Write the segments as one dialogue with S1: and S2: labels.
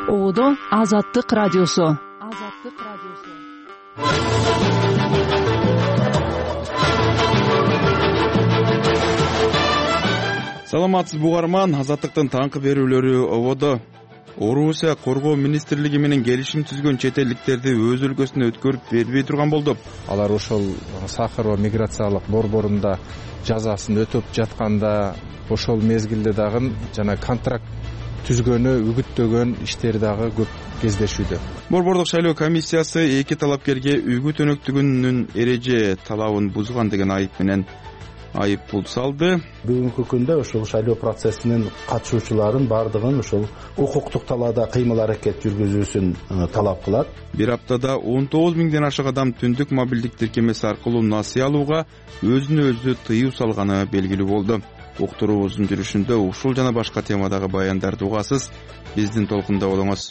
S1: Оодо Азаттык радиосу.
S2: Саламатсыз угарман, Азаттыктын таңкы берүүлөрү ободо. Орусия коргоо министрлиги менен келишим түзгөн чет элдиктерди өз өлкөсүнө өткөрүп бербей турган болду.
S3: Алар ошол Сахарова миграциялык борборунда жазасын өтөп жатканда ошол мезгилде дагы жана контракт түзгөнү үгүттөгөн иштер дагы көп кездешүүдө.
S2: Борбордук шайлоо комиссиясы эки талапкерге үгүт өнөктүгүнүн эреже талабын бузган деген айып менен айыппул салды.
S4: Бүгүнкү күндө ошол шайлоо процессинин катышуучуларын бардыгын ошол укуктук талаада кыймыл аракет жүргүзүүсүн талап кылат.
S2: Бир аптада 19 миңден ашык адам түндүк мобилдик тиркемеси аркылуу насыя алууга өзүнө өзү тыюу салганы белгилүү болду. Уктуруубуздун жүрүшүндө ушул жана башка темадагы баяндарды угасыз. Биздин толкунда болуңуз.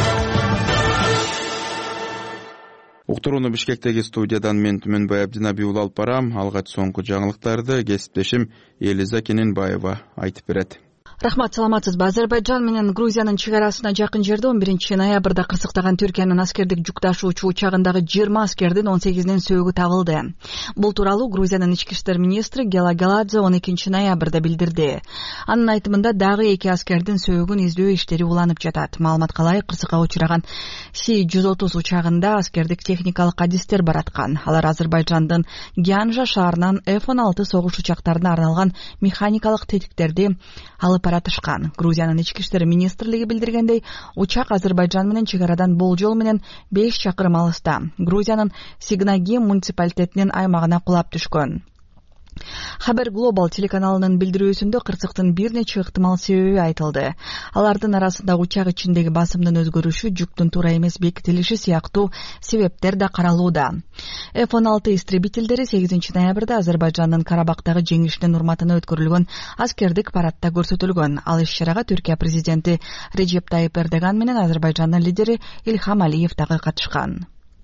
S2: Уктурууну Бишкектеги студиядан мен Түмөнбай Абдинаби алып барам. Алгач соңку жаңылыктарды кесиптешим Элиза Кененбаева айтып берет.
S1: Рахмат, саламатсызбы. Азербайджан менен Грузиянын чек арасына жакын жерде 11-ноябрда кырсыктаган Түркиянын аскердик жүк ташуучу учагындагы 20 аскердин 18-нин сөөгү табылды. Бул тууралуу Грузиянын ички иштер министри Гела Галадзе 12-ноябрда билдирди. Анын айтымында дагы 2 аскердин сөөгүн издөө иштери уланып жатат. Маалыматка ылайык, кырсыкка учураган Си-130 учагында аскердик техникалык адистер бараткан. Алар Азербайджандын Гянжа шаарынан F-16 согуш учактарына арналган механикалык тетиктерди алып баратышкан. Грузиянын ички иштер министрлиги билдиргендей, учак Азербайджан менен чек арадан болжол менен 5 чакырым алыста. Грузиянын Сигнаги муниципалитетинин аймагына кулап түшкөн. Хабер Глобал телеканалынын билдирүүсүндө кырсыктын бир нече ыктымал себеби айтылды. Алардын арасында учак ичиндеги басымдын өзгөрүшү, жүктүн туура эмес бекитилиши сыяктуу себептер да каралууда. F-16 истребительдери 8-ноябрда Азербайджандын Карабактагы жеңишинин урматына өткөрүлгөн аскердик парадта көрсөтүлгөн. Ал иш-чарага Түркия президенти Реджеп Тайип Эрдоган менен Азербайджандын лидери Ильхам Алиев дагы катышкан.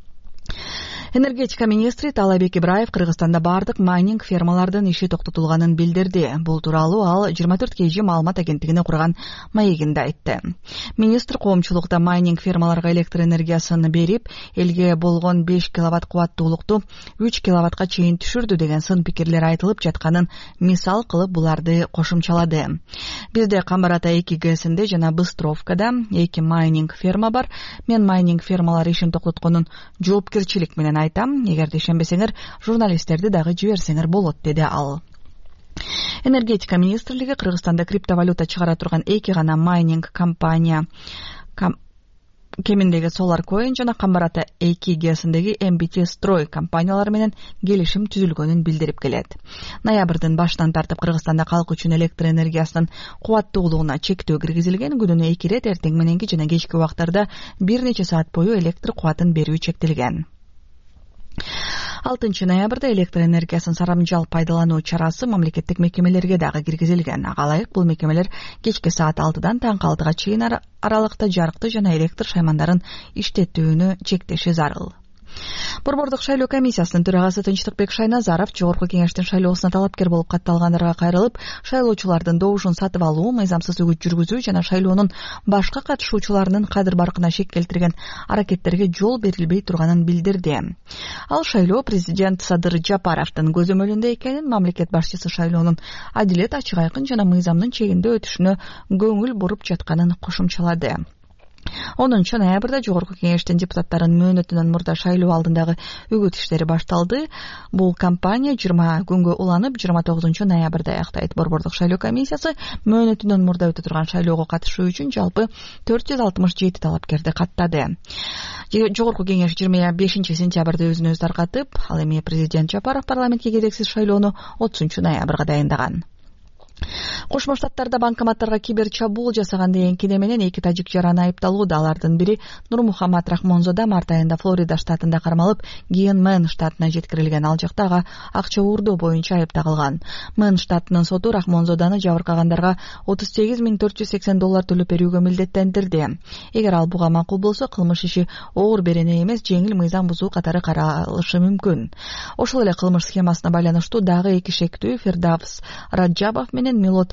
S1: Энергетика министри Талабек Ибраев Кыргызстанда бардык майнинг фермалардын иши токтотулганын билдирди. Бул тууралуу ал 24 KG маалымат агенттигине курган маегинде айтты. Министр коомчулукта майнинг фермаларга электр энергиясын берип, элге болгон 5 киловатт кубаттуулукту 3 киловаттка чейин түшүрдү деген сын пикирлер айтылып жатканын мисал кылып буларды кошумчалады. Бизде Камбарата 2 ГЭСинде жана Быстровкада 2 майнинг ферма бар. Мен майнинг фермалар ишин токтотконун жоопкерчилик менен айтам. Эгерде ишенбесеңер, журналисттерди дагы жиберсеңер болот, деди ал. Энергетика министрлиги Кыргызстанда криптовалюта чыгара турган 2 гана майнинг компания кеминдеги Solarcoin жана Камбарата 2 ГЭСиндеги MBT Строй компаниялары менен келишим түзүлгөнүн билдирип келет. Ноябрдын башынан тартып Кыргызстанда калк үчүн электр энергиясынын кубаттуулугуна чектөө киргизилген. Күнүнө 2 ирет эртең мененки жана кечки убактарда бир нече саат бою электр кубатын берүү чектелген. 6-ноябрда электр энергиясын сарамжал пайдалануу чарасы мамлекеттик мекемелерге дагы киргизилген. Ага ылайык бул мекемелер кечки саат 6-дан таңкы 6-га чейин аралыкта жарыкты жана электр шаймандарын иштетүүнү чектеши зарыл. Борбордук шайлоо комиссиясынын төрагасы Тынчтыкбек Шайназаров Жогорку кеңештин шайлоосуна талапкер болуп катталгандарга кайрылып, шайлоочулардын добушун сатып алуу, мыйзамсыз үгүт жүргүзүү жана шайлоонун башка катышуучуларынын кадыр баркына шек келтирген аракеттерге жол берилбей турганын билдирди. Ал шайлоо президент Садыр Жапаровдун көзөмөлүндө экенин, мамлекет башчысы шайлоонун адилет, ачык айкын жана мыйзамдын чегинде өтүшүнө көңүл буруп жатканын кошумчалады. 10-ноябрда Жогорку кеңештин депутаттарынын мөөнөтүнөн мурда шайлоо алдындагы үгүт иштери башталды. Бул кампания 20 күнгө уланып, 29-ноябрда аяктайт. Борбордук шайлоо комиссиясы мөөнөтүнөн мурда өтө турган шайлоого катышуу үчүн жалпы 467 талапкерди каттады. Жогорку кеңеш 25 сентябрда өзүн өзү таркатып, ал эми президент Жапаров парламентке кезексиз шайлоону 30-ноябрга дайындаган. Кошмо Штаттарда банкоматтарга кибер чабуул жасаган деген кине менен 2 тажик жараны айыпталууда. Алардын бири Нурмухаммад Рахмонзода март айында Флорида штатында кармалып, кийин Мэн штатына жеткирилген. Ал жакта ага акча уурдоо боюнча айып тагылган. Мэн штатынын соту Рахмонзоданы жабыркагандарга $38,480 төлөп берүүгө милдеттендирди. Эгер ал буга макул болсо, кылмыш иши оор берене эмес, жеңил мыйзам бузуу катары каралышы мүмкүн. Ошол эле кылмыш схемасына байланыштуу дагы 2 шектүү Фердавс Раджабов менен Милот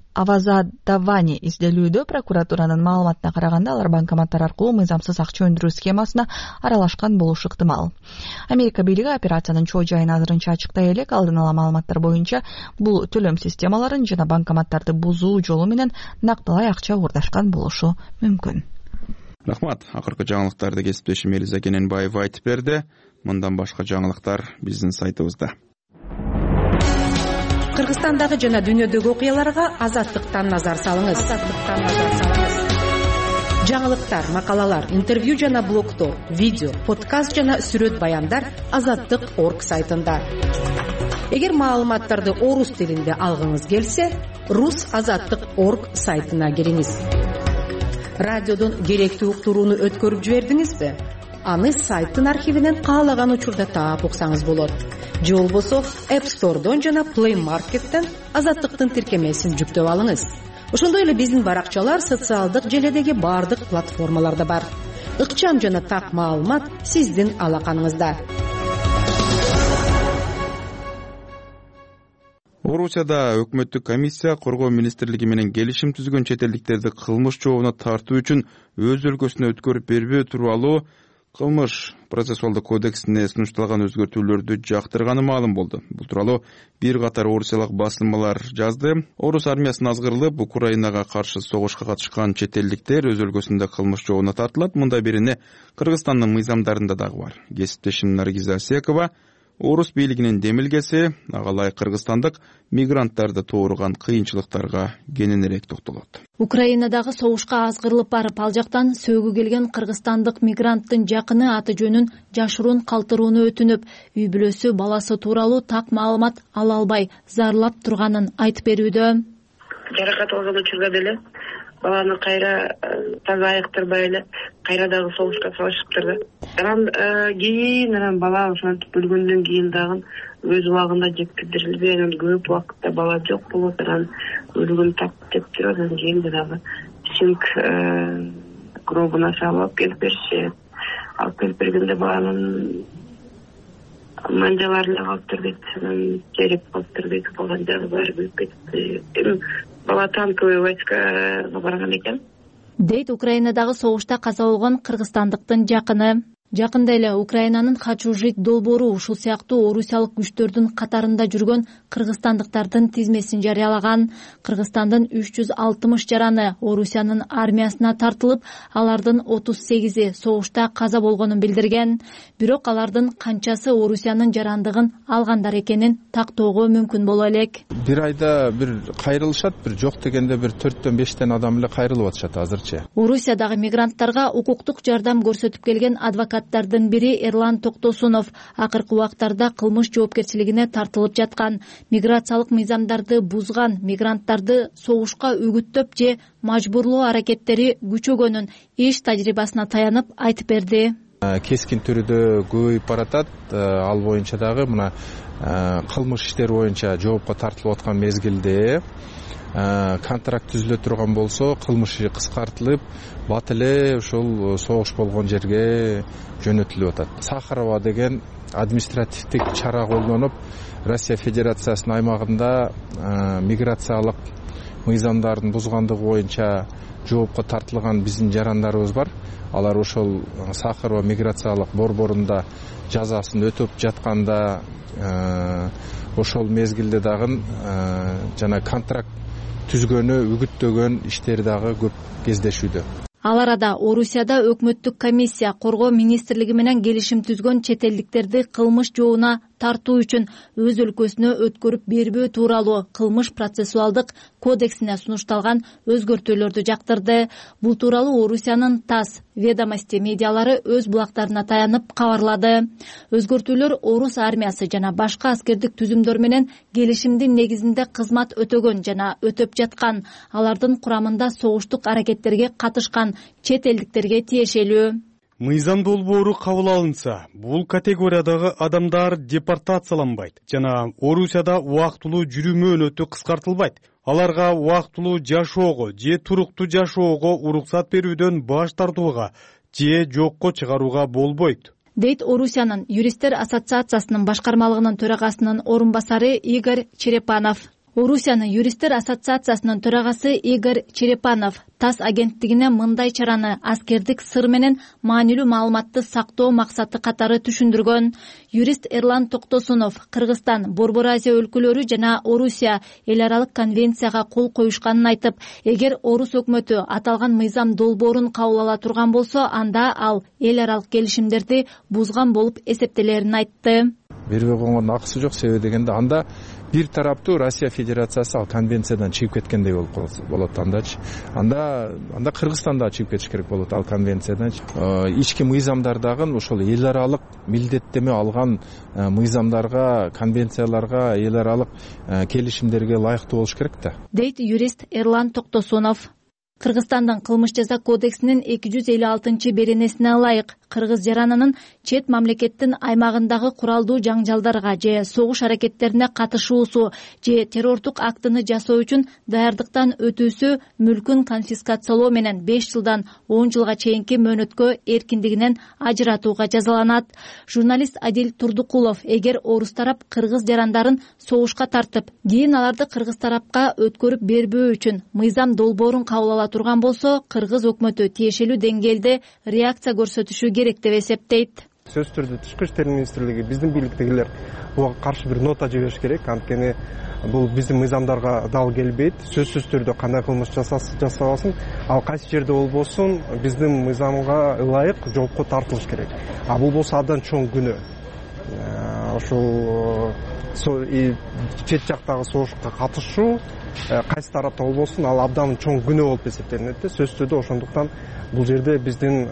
S1: Авазадавани изделүүдө прокуратуранын маалыматына караганда алар банкоматтар аркылуу мыйзамсыз акча өндүрүү схемасына аралашкан болушу ыктымал. Америка бийлиги операциянын чоо жайын азырынча ачыктай элек, алдын ала маалыматтар боюнча бул төлөм системаларын жана банкоматтарды бузуу жолу менен нактылай акча уурдашкан болушу мүмкүн.
S2: Рахмат. Акыркы жаңылыктарды кесиптешим Элиза Кененбаева айтып берди. Мындан башка жаңылыктар биздин сайтыбызда.
S5: Кыргызстандагы жана дүйнөдөгү окуяларга Азаттыктан назар салыңыз. Жаңылыктар, макалалар, интервью жана блогтор, видео, подкаст жана сүрөт баяндар Азаттык.орг сайтында. Эгер маалыматтарды орус тилинде алгыңыз келсе, rusazаттык.орг сайтына кириңиз. Радиодон керектүү уктурууну өткөрүп жибердиңизби? Аны сайттын архивинен каалаган учурда таап уксаңыз болот. Же болбосо App Store'дон жана Play Market'тен Азаттыктын тиркемесин жүктөп алыңыз. Ошондой эле биздин баракчалар социалдык желедеги бардык платформаларда бар. Ыкчам жана так маалымат сиздин алаканыңызда.
S2: Орусияда өкмөттүк комиссия коргоо министрлиги менен келишим түзгөн чет элдиктерди кылмыш жообуна тартуу үчүн өз өлкөсүнө өткөрүп бербөө тууралуу кылмыш процессуалдык кодексине сунушталган өзгөртүүлөрдү жактырганы маалым болду. Бул тууралуу бир катар орусиялык басылмалар жазды. Орус армиясына азгырылып, Украинага каршы согушка катышкан чет элдиктер өз өлкөсүндө кылмыш жообуна тартылат. Мындай бирине Кыргызстандын мыйзамдарында дагы бар. Кесиптешим Наргиза Асекова орус бийлигинин демилгеси ага ылайык кыргызстандык мигранттарды тууруган кыйынчылыктарга кененирээк токтолот.
S6: Украинадагы согушка азгырылып барып, ал жактан сөөгү келген кыргызстандык мигранттын жакыны аты жөнүн жашыруун калтырууну өтүнүп, үй бүлөсү баласы тууралуу так маалымат ала албай зарлап турганын айтып берүүдө.
S7: Жаракат алган учурда деле баланы кайра таза айыктырбай эле кайра дагы согушка салышыптыр да. Анан бала ошентип өлгөндөн кийин дагы өз убагында жеткирилбей, анан көп убакытта бала жок болот, анан өлгөн так деп туруп, анан кийин дагы синк гробуна салып келип беришет. Алып келип бергенде баланын манжаларын калыптыр дейт, анан череп калыптыр дейт, калган жагы баары күйүп кетти. Бала танковый войскага барган экен.
S6: Дейт Украинадагы согушта каза болгон кыргызстандыктын жакыны. Жакында эле Украинанын Хачужит долбоору ушул сыяктуу орусиялык күчтөрдүн катарында жүргөн кыргызстандыктардын тизмесин жарыялаган. Кыргызстандын 360 жараны Орусиянын армиясына тартылып, алардын 38-и согушта каза болгонун билдирген. Бирок алардын канчасы Орусиянын жарандыгын алгандар экенин тактоого мүмкүн боло элек.
S3: Бир айда бир кайрылышат, бир жок дегенде бир 4-5 адам эле кайрылып атышат азырчы.
S6: Орусиядагы мигранттарга укуктук жардам көрсөтүп келген адвокаттардын бири Эрлан Токтосунов акыркы убактарда кылмыш жоопкерчилигине тартылып жаткан, миграциялык мыйзамдарды бузган, мигранттарды согушка үгүттөп же мажбурлоо аракеттери күчөгөнүн иш тажрыйбасына таянып айтып берди.
S3: Кескин түрүдө көбөйүп баратат. Ал боюнча дагы мына кылмыш иштери боюнча жоопко тартылып аткан мезгилде контракт түзүлө турган болсо, кылмышы кыскартылып, бат эле ушул согуш болгон жерге жөнөтүлүп атат. Сахарова деген административдик чара колдонуп, Россия Федерациясынын аймагында миграциялык мыйзамдардын бузгандыгы боюнча жоопко тартылган биздин жарандарыбыз бар. Алар ошол Сахарова миграциялык борборунда жазасын өтөп жатканда ошол мезгилде дагы жана контракт түзгөнү, үгүттөгөн иштери дагы көп кездешүүдө.
S6: Ал арада Орусияда өкмөттүк комиссия коргоо министрлиги менен келишим түзгөн чет элдиктерди кылмыш жообуна тартуу үчүн өз өлкөсүнө өткөрүп бербөө тууралуу кылмыш процессуалдык кодексине сунушталган өзгөртүүлөрдү жактырды. Бул тууралуу Орусиянын ТАСС, Ведомости медиалары өз булактарына таянып кабарлады. Өзгөртүүлөр орус армиясы жана башка аскердик түзүмдөр менен келишимдин негизинде кызмат өтөгөн жана өтөп жаткан, алардын курамында согуштук аракеттерге катышкан чет элдиктерге тиешелүү.
S8: Мыйзам долбоору кабыл алынса, бул категориядагы адамдар депортацияланбайт жана Орусияда убактылуу жүрүү мөөнөтү кыскартылбайт. Аларга убактылуу жашоого же туруктуу жашоого уруксат берүүдөн баш тартууга же жокко чыгарууга болбойт,
S6: дейт Орусиянын юристтер ассоциациясынын башкармалыгынын төрагасынын орун басары Игорь Черепанов. Орусиянын юристтер ассоциациясынын төрагасы Игорь Черепанов ТАСС агенттигине мындай чараны аскердик сыр менен маанилүү маалыматты сактоо максаты катары түшүндүргөн. Юрист Эрлан Токтосунов Кыргызстан, Борбор Азия өлкөлөрү жана Орусия эл аралык конвенцияга кол коюшканын айтып, эгер Орус өкмөтү аталган мыйзам долбоорун кабыл ала турган болсо, анда ал эл аралык келишимдерди бузган болуп эсептелерин айтты.
S3: Бербей койгондун акысы жок, себеби дегенде анда бир тараптуу Россия Федерациясы ал конвенциядан чыгып кеткендей болот андачы. Анда Кыргызстан да чыгып кетиш керек болот ал конвенциядан. Ички мыйзамдар дагы ошол эл аралык милдеттеме алган мыйзамдарга, конвенцияларга, эл аралык келишимдерге ылайыктуу болуш керек да,
S6: дейт юрист Эрлан Токтосунов. Кыргызстандын кылмыш жаза кодексинин 256-беренесине ылайык кыргыз жаранынын чет мамлекеттин аймагындагы куралдуу жаңжалдарга же согуш аракеттерине катышуусу же террордук актыны жасоо үчүн даярдыктан өтүүсү мүлкүн конфискациялоо менен 5 жылдан 10 жылга чейинки мөөнөткө эркиндигинен ажыратууга жазаланат. Журналист Адил Турдукулов эгер орус тарап кыргыз жарандарын согушка тартып, кийин аларды кыргыз тарапка өткөрүп бербөө үчүн мыйзам долбоорун кабыл ала турган болсо, кыргыз өкмөтү тиешелүү деңгээлде реакция көрсөтүшү керек деп эсептейт.
S9: Сөзсүз түрдө Тышкы иштер министрлиги, биздин бийликтегилер буга каршы бир нота жибериш керек. Анткени бул биздин мыйзамдарга дал келбейт. Сөзсүз түрдө кандай кылмыш жасабасын, ал кайсы жерде болбосун биздин мыйзамга ылайык жоопко тартылыш керек. А бул болсо абдан чоң күнөө. Ошол чет жактагы согушка катышуу кайсы тарапта болбосун ал абдан чоң күнөө болуп эсептелинет. Сөзсүз түрдө ошондуктан бул жерде биздин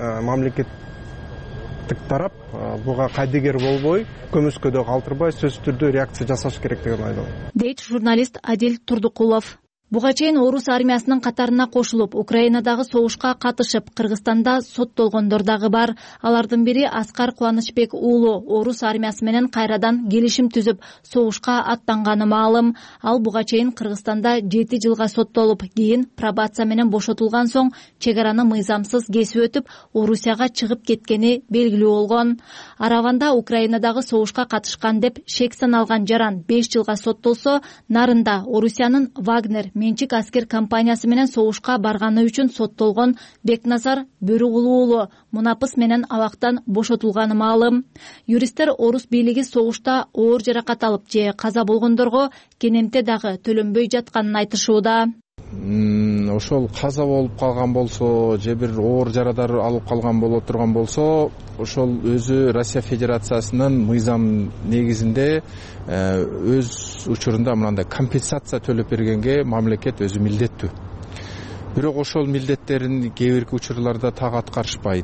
S9: мамлекеттик тарап буга кайдыгер болбой, көмүскөдө калтырбай сөзсүз түрдө реакция жасаш керек деген ойдомун,
S6: дейт журналист Адил Турдукулов. Буга чейин орус армиясынын катарына кошулуп, Украинадагы согушка катышып, Кыргызстанда соттолгондор дагы бар. Алардын бири Аскар Кубанычбек уулу орус армиясы менен кайрадан келишим түзүп, согушка аттанганы маалым. Ал буга чейин Кыргызстанда 7 жылга соттолуп, кийин пробация менен бошотулган соң чек араны мыйзамсыз кесип өтүп, Орусияга чыгып кеткени белгилүү болгон. Араванда Украинадагы согушка катышкан деп шек саналган жаран 5 жылга соттолсо, нарында Орусиянын Вагнер менчик аскер компаниясы менен согушка барганы үчүн соттолгон Бекназар Бөрүгулу уулу мунапыс менен абактан бошотулганы маалым. Юристтер орус бийлиги согушта оор жаракат алып же каза болгондорго кенемте дагы төлөнбөй жатканын айтышууда.
S3: Ошол каза болуп калган болсо же бир оор жарадар алып калган боло турган болсо, ошол өзү Россия Федерациясынын мыйзам негизинде өз учурунда мындай компенсация төлөп бергенге мамлекет өзү милдеттүү. Бирок ошол милдеттерин кээ бирки учурларда так аткарышпайт.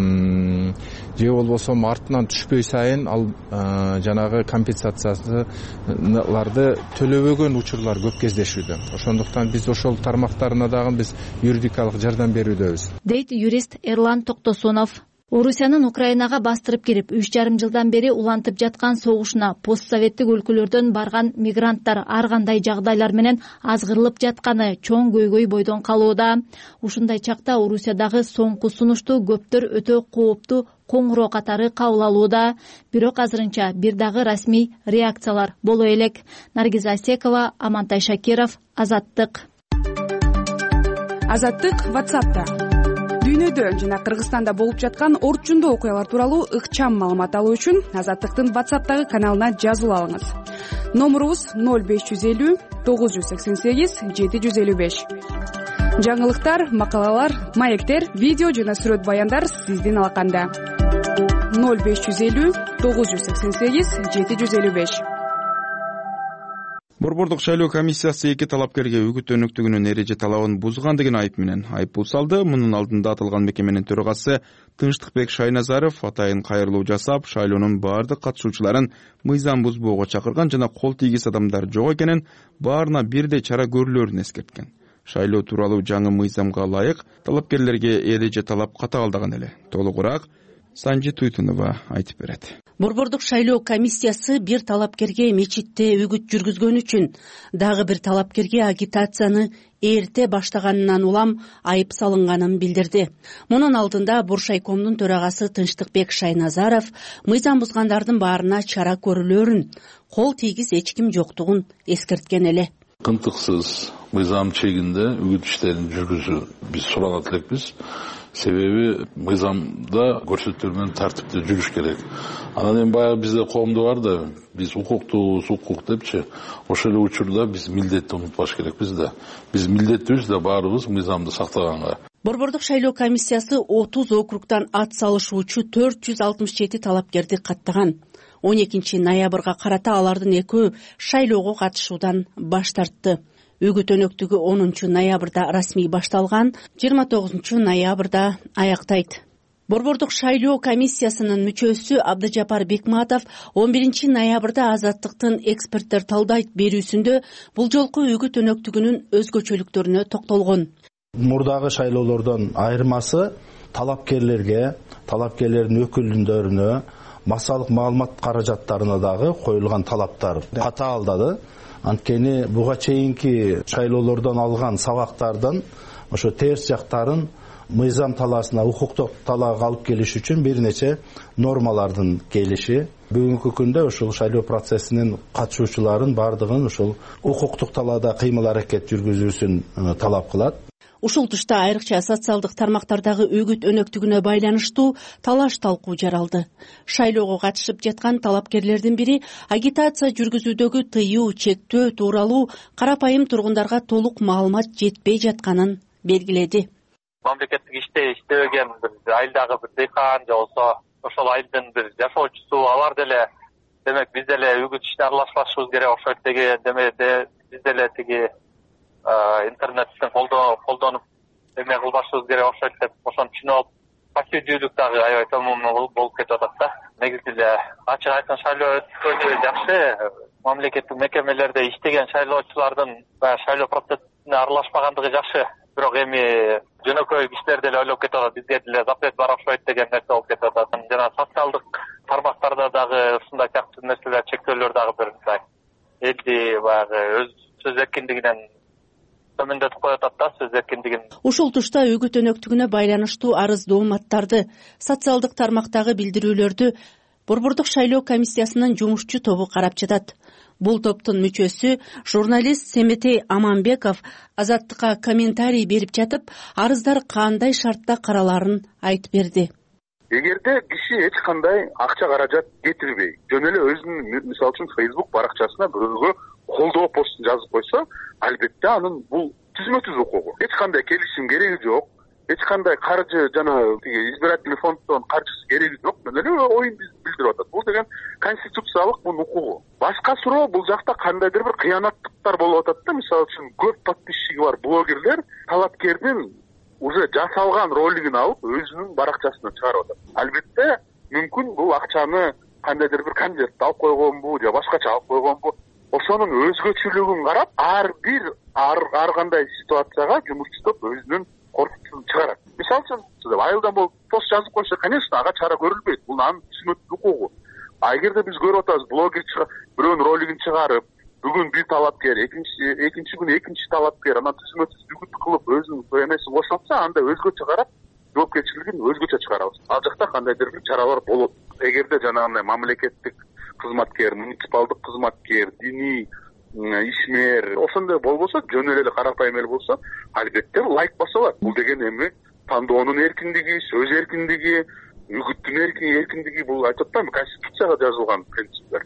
S3: Же болбосо артынан түшпөй сайын ал жанагы компенсацияларды төлөбөгөн учурлар көп кездешүүдө. Ошондуктан биз ошол тармактарына дагы биз юридикалык жардам берүүдөбүз,
S6: дейт юрист Эрлан Токтосунов. Орусиянын Украинага бастырып кирип 3,5 жылдан бери улантып жаткан согушуна постсоветтик өлкөлөрдөн барган мигранттар ар кандай жагдайлар менен азгырылып жатканы чоң көйгөй бойдон калууда. Ушундай чакта Орусиядагы соңку сунушту көптөр өтө кооптуу коңгуроо катары кабыл алууда. Бирок азырынча бир дагы расмий реакциялар боло элек. Наргиза Асекова, Амантай Шакиров, Азаттык.
S10: Азаттык WhatsApp'та. Дүйнөдө жана Кыргызстанда болуп жаткан орчундуу окуялар тууралуу ыкчам маалымат алуу үчүн Азаттыктын WhatsApp'тагы каналына жазылып алыңыз. Номурубуз 0550 988 755. Жаңылыктар, макалалар, маектер, видео жана сүрөт баяндар сиздин алаканда. 0550 988 755.
S2: Борбордук шайлоо комиссиясы 2 талапкерге үгүт өнөктүгүнүн эреже талабын бузган деген айып менен айыппул салды. Мунун алдында аталган мекеменин төрагасы Тынчтыкбек Шайназаров атайын кайрылуу жасап, шайлоонун баардык катышуучуларын мыйзам бузбоого чакырган жана кол тийгиз адамдар жок экенин, баарына бирдей чара көрүлөрүн эскерткен. Шайлоо тууралуу жаңы мыйзамга ылайык талапкерлерге эреже талап катаалдаган эле. Толугураак Санжи Туйтунова айтып берет.
S11: Борбордук шайлоо комиссиясы бир талапкерге мечитте үгүт жүргүзгөн үчүн, дагы бир талапкерге агитацияны эрте баштаганынан улам айып салынганын билдирди. Мунун алдында Буршайкомдун төрагасы Тынчтыкбек Шайназаров мыйзам бузгандардын баарына чара көрүлөрүн, кол тийгиз эч ким жоктугун эскерткен эле.
S12: Кынтыксыз мыйзам чегинде үгүт иштерин жүргүзүү биз суранат элекпиз. Себеби мыйзамда көрсөтүлгөн тартипте жүрүш керек. Анан эми баягы бизде коомдо бар да, биз укуктуубуз, укук депчи, ошол эле учурда биз милдетти унутпаш керекпиз да. Биз милдеттүүбүз да баарыбыз мыйзамды сактаганга.
S11: Борбордук шайлоо комиссиясы 30 округтан ат салышуучу 467 талапкерди каттаган. 12 ноябрга карата алардын экөө шайлоого катышуудан баш тартты. Үгүт өнөктүгү 10 ноябрда расмий башталган, 29 ноябрда аяктайт. Борбордук шайлоо комиссиясынын мүчөсү Абдыжапар Бекматов 11 ноябрда Азаттыктын эксперттер талдайт берүүсүндө бул жолку үгүт өнөктүгүнүн өзгөчөлүктөрүнө токтолгон.
S4: Мурдагы шайлоолордон айырмасы талапкерлерге, талапкерлердин өкүлдөрүнө, массалык маалымат каражаттарына дагы коюлган талаптар катаалдады. Анткени буга чейинки шайлоолордон алган сабактардан ошо терс жактарын мыйзам талаасына, укуктук талаага алып келиш үчүн бир нече нормалардын келиши. Бүгүнкү күндө ушул шайлоо процессинин катышуучуларын бардыгын ушул укуктук талаада кыймыл аракет жүргүзүүсүн талап кылат.
S11: Ушул тушта айрыкча социалдык тармактардагы үгүт өнөктүгүнө байланыштуу талаш талкуу жаралды. Шайлоого катышып жаткан талапкерлердин бири агитация жүргүзүүдөгү тыюу, чектөө тууралуу карапайым тургундарга толук маалымат жетпей жатканын белгиледи.
S13: Мамлекеттик иште иштебеген бир айылдагы бир дыйкан же болсо ошол айылдын бир жашоочусу алар деле демек биз деле үгүт ишине аралашпашыбыз керек окшойт деген демеде биз деле тиги интернеттен колдонуп эме кылбашыбыз керек окшойт деп ошону түшүнүп алып пассивдүүлүк дагы аябай төмөн болуп кетип атат да. Негизи эле ачык айткан шайлоо өткөнү жакшы. Мамлекеттик мекемелерде иштеген шайлоочулардын баягы шайлоо процессине аралашпагандыгы жакшы. Бирок эми жөнөкөй кишилер деле ойлоп кетип атат, бизге деле запрет бар окшойт деген нерсе болуп кетип атат. Жана социалдык тармактарда дагы ушундай сыяктуу нерселер, чектөөлөр дагы бир мындай элди баягы өз сөз эркиндигинен төмөндөтүп коюп атат да, сөз эркиндигин.
S11: Ушул тушта үгүт өнөктүгүнө байланыштуу арыз дооматтарды, социалдык тармактагы билдирүүлөрдү Борбордук шайлоо комиссиясынын жумушчу тобу карап жатат. Бул топтун мүчөсү журналист Семетей Аманбеков Азаттыкка комментарий берип жатып, арыздар кандай шартта караларын айтып берди.
S14: Эгерде киши эч кандай акча каражат кетирбей, жөн эле өзүнүн мисалы үчүн Facebook баракчасына бирөөгө колдоо постун жазып койсо, албетте анын бул түзмө-түз укугу. Эч кандай келишим кереги жок. Эч кандай каржы жана избирательный фонддон каржысы кереги жок. Жөн эле оюн билдирип атат. Бул деген конституциялык мунун укугу. Башка суроо бул жакта кандайдыр бир кыянаттыктар болуп атат да. Мисалы үчүн көп подписчиги бар блогерлер талапкердин уже жасалган ролигин алып өзүнүн баракчасына чыгарып атат. Албетте мүмкүн бул акчаны кандайдыр бир конвертте алып койгонбу же башкача алып койгонбу, ошонун өзгөчөлүгүн карап ар кандай ситуацияга жумушчу топ өзүнүн коркутуун чыгарат. Мисалы үчүн айылдан болуп пост жазып койсо, конечно, ага чара көрүлбөйт. Бул анын түзмө-түз укугу. А эгерде биз көрүп атабыз, блогер бирөөнүн ролигин чыгарып, бүгүн бир талапкер, экинчи күнү экинчи талапкер анан түзмө-түз үгүт кылып өзүнүн эмесин кошотса, анда өзгөчө карап, жоопкерчилигин өзгөчө чыгарабыз. Ал жакта кандайдыр бир чаралар болот. Эгерде жанагындай мамлекеттик кызматкер, муниципалдык кызматкер, диний ишмер ошондой болбосо, жөн эле карапайым эл болсо, албетте лайк басалат. Бул деген эми тандоонун эркиндиги, сөз эркиндиги, үгүттүн эркиндиги, бул айтып атпаймынбы, конституцияга жазылган принциптер.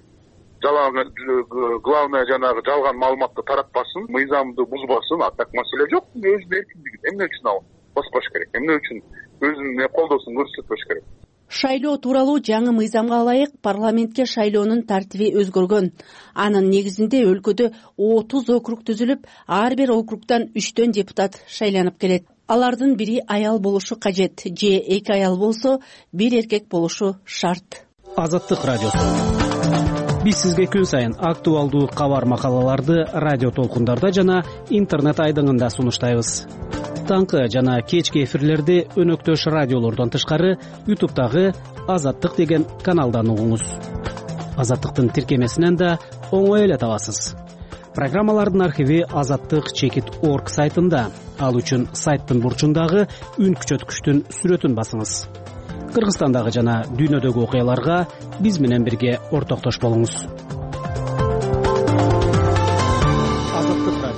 S14: Главное жанагы жалган маалыматты таратпасын, мыйзамды бузбасын, а так маселе жок. Өзүнүн эркиндигин эмне үчүн ал баспаш керек? Эмне үчүн өзүнүн колдоосун көрсөтпөш керек?
S11: Шайлоо тууралуу жаңы мыйзамга ылайык парламентке шайлоонун тартиби өзгөргөн. Анын негизинде өлкөдө 30 округ түзүлүп, ар бир округтан 3 депутат шайланып келет. Алардын бири аял болушу кажет, же 2 аял болсо, бир эркек болушу шарт.
S15: Азаттык радиосу. Биз сизге күн сайын актуалдуу кабар макалаларды радио толкундарда жана интернет айдыңында сунуштайбыз. Таңкы жана кечки эфирлерди өнөктөш радиолордон тышкары YouTube'дагы Азаттык деген каналдан угуңуз. Азаттыктын тиркемесинен да оңой эле табасыз. Программалардын архиви azattik.org сайтында. Ал үчүн сайттын бурчундагы үн күчөткүчтүн сүрөтүн басыңыз. Кыргызстандагы жана дүйнөдөгү окуяларга биз менен бирге ортоктош болуңуз. Азаттык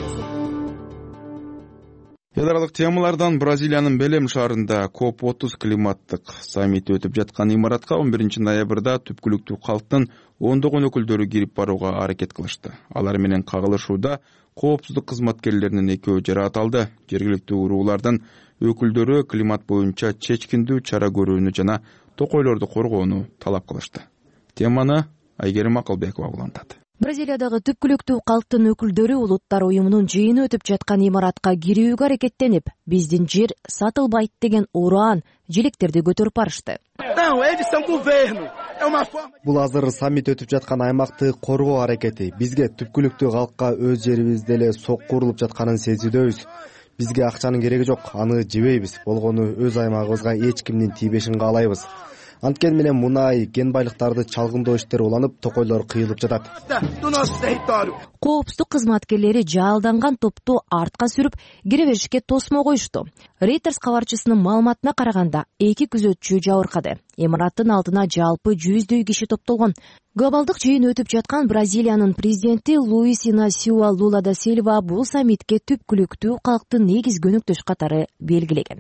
S2: Эл аралык темалардан Бразилиянын Белем шаарында COP30 климаттык саммити өтүп жаткан имаратка 11 ноябрда түпкүлүктүү калктын ондогон өкүлдөрү кирип барууга аракет кылышты. Алар менен кагылышууда коопсуздук кызматкерлеринин экөө жарааталды. Жергиликтүү уруулардын өкүлдөрү климат боюнча чечкиндүү чара көрүүнү жана токойлорду коргоону талап кылышты. Теманы Айгерим Акылбекова улантат.
S16: Бразилиядагы түпкүлүктүү калктын өкүлдөрү улуттар уюмунун жыйыны өтүп жаткан имаратка кирүүгө аракеттенип, биздин жер сатылбайт деген ураан желектерди көтөрүп барышты.
S17: Бул азыр саммит өтүп жаткан аймакты коргоо аракети. Бизге түпкүлүктүү калкка өз жерибизде эле сокку урулуп жатканын сезүүдөбүз. Бизге акчанын кереги жок, аны жебейбиз. Болгону өз аймагыбызга эч кимдин тийбешин каалайбыз. Анткени менен мунай, кен байлыктарды чалгындоо иштери уланып, токойлор кыйылып жатат.
S16: Коопсуздук кызматкерлери жаалданган топту артка сүрүп, кире беришке тосмо коюшту. Reuters кабарчысынын маалыматына караганда, 2 күзөтчү жабыркады. Имараттын алдына жалпы 100дөй киши топтолгон. Глобалдык жыйын өтүп жаткан Бразилиянын президенти Луис Инасио Лула да Силва бул саммитке түпкүлүктүү калктын негиз көнүктөш катары белгилеген.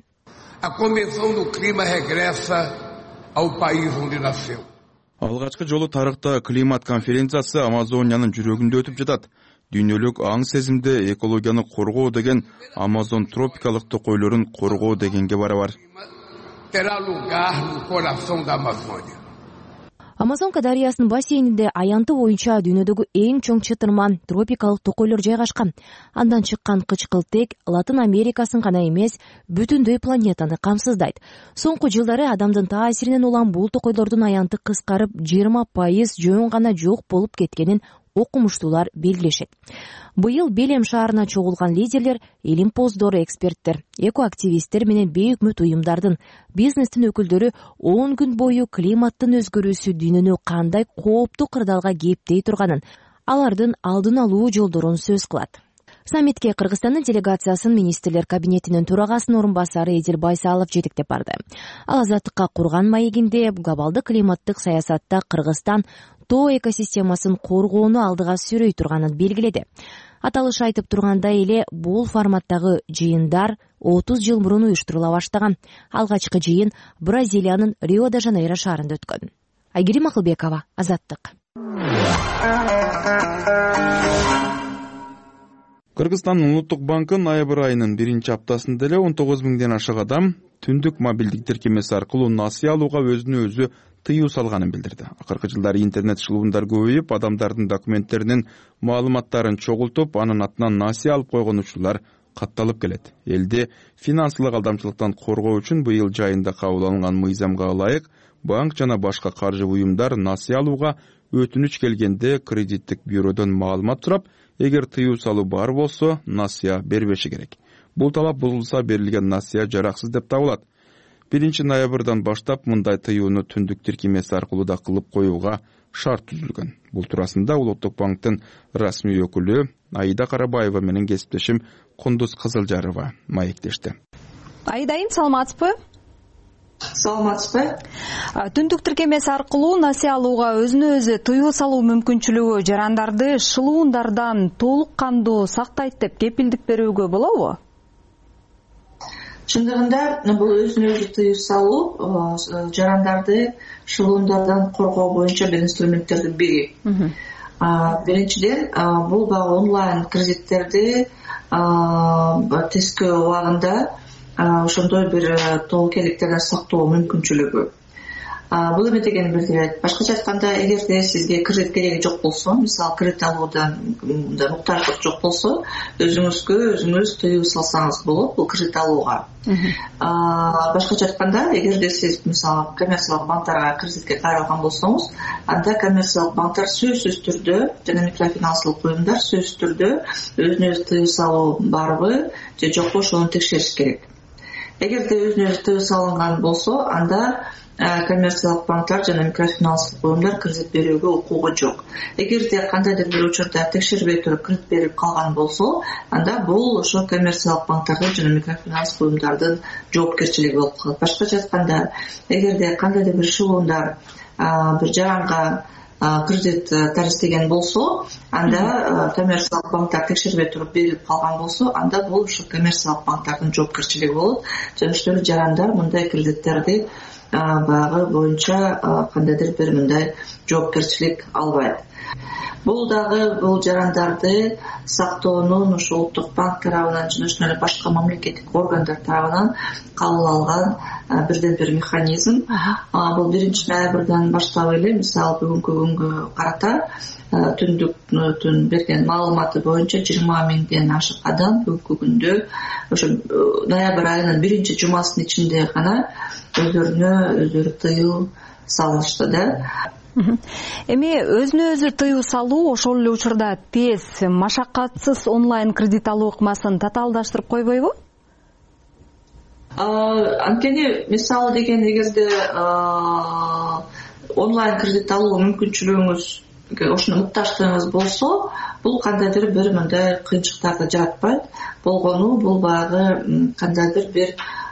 S2: Алгачкы жолу тарыхта климат конференциясы Амазониянын жүрөгүндө өтүп жатат. Дүйнөлүк аң сезимде экологияны коргоо деген Амазон тропикалык токойлорун коргоо дегенге барабар.
S16: Амазонка дарыясынын бассейнинде аянты боюнча дүйнөдөгү эң чоң чытырман тропикалык токойлор жайгашкан. Андан чыккан кычкылтек Латын Америкасын гана эмес, бүтүндөй планетаны камсыздайт. Соңку жылдары адамдын таасиринен улам бул токойлордун аянты кыскарып 20% жөн гана жок болуп кеткенин окумуштуулар белгилешет. Быйыл Белем шаарына чогулган лидерлер, илимпоздор, эксперттер, экоактивисттер менен бейөкмөт уюмдардын, бизнестин өкүлдөрү 10 күн бою климаттын өзгөрүүсү дүйнөнү кандай кооптуу кырдаалга кээптей турганын, алардын алдын алуу жолдорун сөз кылат. Саммитке Кыргызстандын делегациясын министрлер кабинетинин төрагасынын орун басары Эдил Байсалов жетектеп барды. Ал азаттыкка курган маегинде глобалдык климаттык саясатта Кыргызстан тоо экосистемасын коргоону алдыга сүйрөй турганын белгиледи. Аталыш айтып тургандай эле бул форматтагы жыйындар 30 жыл мурун уюштурула баштаган. Алгачкы жыйын Бразилиянын Рио-де-Жанейро шаарында өткөн. Айгерим Акылбекова, Азаттык.
S2: Кыргызстандын Улуттук банкы ноябрь айынын 1-аптасында эле 19 миңден ашык адам түндүк мобилдик тиркемеси аркылуу насыя алууга өзүнө өзү тыюу салганын билдирди. Акыркы жылдары интернет шылуундар көбөйүп, адамдардын документтеринин маалыматтарын чогултуп, анын атынан насыя алып койгон учурлар катталып келет. Элди финансылык алдамчылыктан коргоо үчүн быйыл жайында кабыл алынган мыйзамга ылайык банк жана башка каржы уюмдар насыя алууга өтүнүч келгенде кредиттик бюродон маалымат сурап, эгер тыюу салуу бар болсо, насыя бербеши керек. Бул талап бузулса, берилген насыя жараксыз деп табылат. 1 ноябрдан баштап мындай тыюуну түндүк тиркемеси аркылуу да кылып коюуга шарт түзүлгөн. Бул туурасында Улуттук банктын расмий өкүлү Аида Карабаева менен кесиптешим Кундуз Кызылжарова маектешти.
S18: Айдайым, саламатсызбы?
S19: Саламатсызбы?
S18: Түндүк тиркемеси аркылуу насыя алууга өзүнө өзү тыюу салуу мүмкүнчүлүгү жарандарды шылуундардан толук кандуу сактайт деп кепилдик берүүгө болобу?
S19: Чындыгында бул өзүнө өзү тыюу салуу жарандарды шылуундардан коргоо боюнча бир инструменттердин бири. Биринчиден, бул баягы онлайн кредиттерди тескөө убагында ошондой бир тобокелдиктерден сактоо мүмкүнчүлүгү. Бул эме дегенди билдирет. Башкача айтканда, эгерде сизге кредит кереги жок болсо, мисалы кредит алуудан муктаждык жок болсо, өзүңүзгө өзүңүз тыюу салсаңыз болот бул кредит алууга. Башкача айтканда, эгерде сиз мисалы коммерциялык банктарга кредитке кайрылган болсоңуз, анда коммерциялык банктар сөзсүз түрдө жана микрофинансылык уюмдар сөзсүз түрдө өзүнө өзү тыюу салуу барбы же жокпу ошону текшериш керек. Эгерде өзүнө өзү тыюу салынган болсо, анда коммерциялык банктар жана микрофинансылык уюмдар кредит берүүгө укугу жок. Эгерде кандайдыр бир учурда текшербей туруп кредит берип калган болсо, анда бул ошо коммерциялык банктардын жана микрофинансылык уюмдардын жоопкерчилиги болуп калат. Башкача айтканда, эгерде кандайдыр бир шылуундар бир жаранга кредит таристеген болсо, анда коммерциялык банктар текшербей туруп берилип калган болсо, анда бул ушу коммерциялык банктардын жоопкерчилиги болот. Жана ошол жарандар мындай кредиттерди багы боюнча кандайдыр бир мындай жоопкерчилик албайт. Бул дагы бул жарандарды сактоонун ошо улуттук банк тарабынан жана ошол эле башка мамлекеттик органдар тарабынан кабыл алган бирден бир механизм. Бул 1-ноябрдан баштап эле, мисалы бүгүнкү күнгө карата түндүктүн берген маалыматы боюнча 20 миңден ашык адам бүгүнкү күндө ошо ноябрь айынын 1-жумасынын ичинде гана өздөрү тыюу салышты да.
S18: Эми өзүнө өзү тыюу салуу ошол эле учурда тез, машакатсыз онлайн кредит алуу ыкмасын татаалдаштырып койбойбу?
S19: Анткени мисалы деген эгерде онлайн кредит алуу мүмкүнчүлүгүңүз, ошону мукташтыгыңыз болсо, бул кандайдыр бир мындай кыйынчылыктарды жаратпайт. Болгону бул багы кандайдыр бир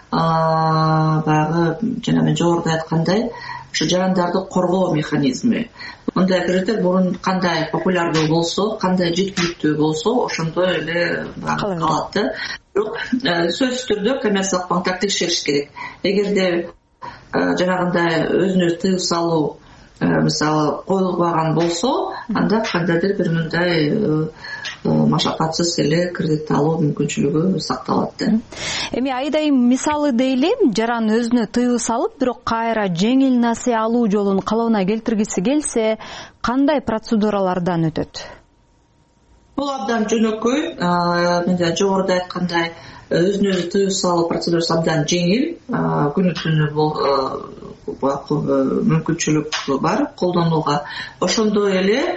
S19: багы жана мен жогоруда айткандай ушу жарандарды коргоо механизми. Мындай кредиттер мурун кандай популярдуу болсо, кандай жеткиликтүү болсо, ошондой эле калат да. Бирок сөзсүз түрдө коммерциялык банктар текшериш керек. Эгерде жанагындай өзүнө өзү тыюу салуу мисалы коюлбаган болсо, анда кандайдыр бир мындай машакатсыз эле кредит алуу мүмкүнчүлүгү сакталат да.
S18: Эми айдайым мисалы дейли, жаран өзүнө тыюу салып, бирок кайра жеңил насыя алуу жолун калыбына келтиргиси келсе, кандай процедуралардан өтөт?
S19: Бул абдан жөнөкөй. Мен жогоруда айткандай, өзүнө өзү тыюу салуу процедурасы абдан жеңил. Күнү түнү бул мүмкүнчүлүк бар колдонууга. Ошондой эле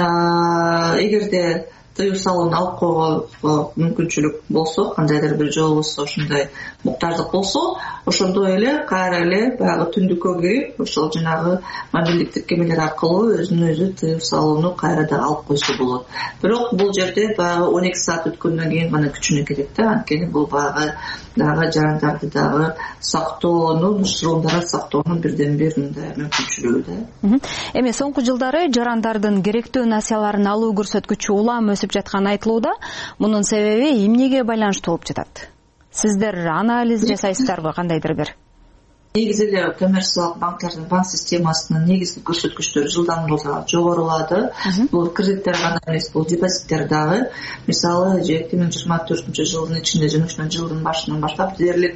S19: эгерде тыюу салууну алып койгого мүмкүнчүлүк болсо, кандайдыр бир жол болсо, ошондой муктаждык болсо, ошондой эле кайра эле баягы түндүккө кирип, ошол жанагы мобилдик тиркемелер аркылуу өзүнө өзү тыюу салууну кайрадан алып койсо болот. Бирок бул жерде баягы 12 саат өткөндөн кийин гана күчүнө кирет да. Анткени бул баягы дагы жарандарды дагы сактоонун, шылымдардан сактоонун бирден бир мындай мүмкүнчүлүгү да.
S18: Эми соңку жылдары жарандардын керектүү насыяларын алуу көрсөткүчү улам өсүп жатканы айтылууда. Мунун себеби эмнеге байланыштуу болуп жатат? Сиздер анализ жасайсыздарбы кандайдыр бир?
S19: Негизи эле коммерциялык банктардын банк системасынын негизги көрсөткүчтөрү жылдан жылга жогорулады. Бул кредиттер гана эмес, бул депозиттер дагы. Мисалы 2024-жылдын ичинде жана ушул жылдын башынан баштап дээрлик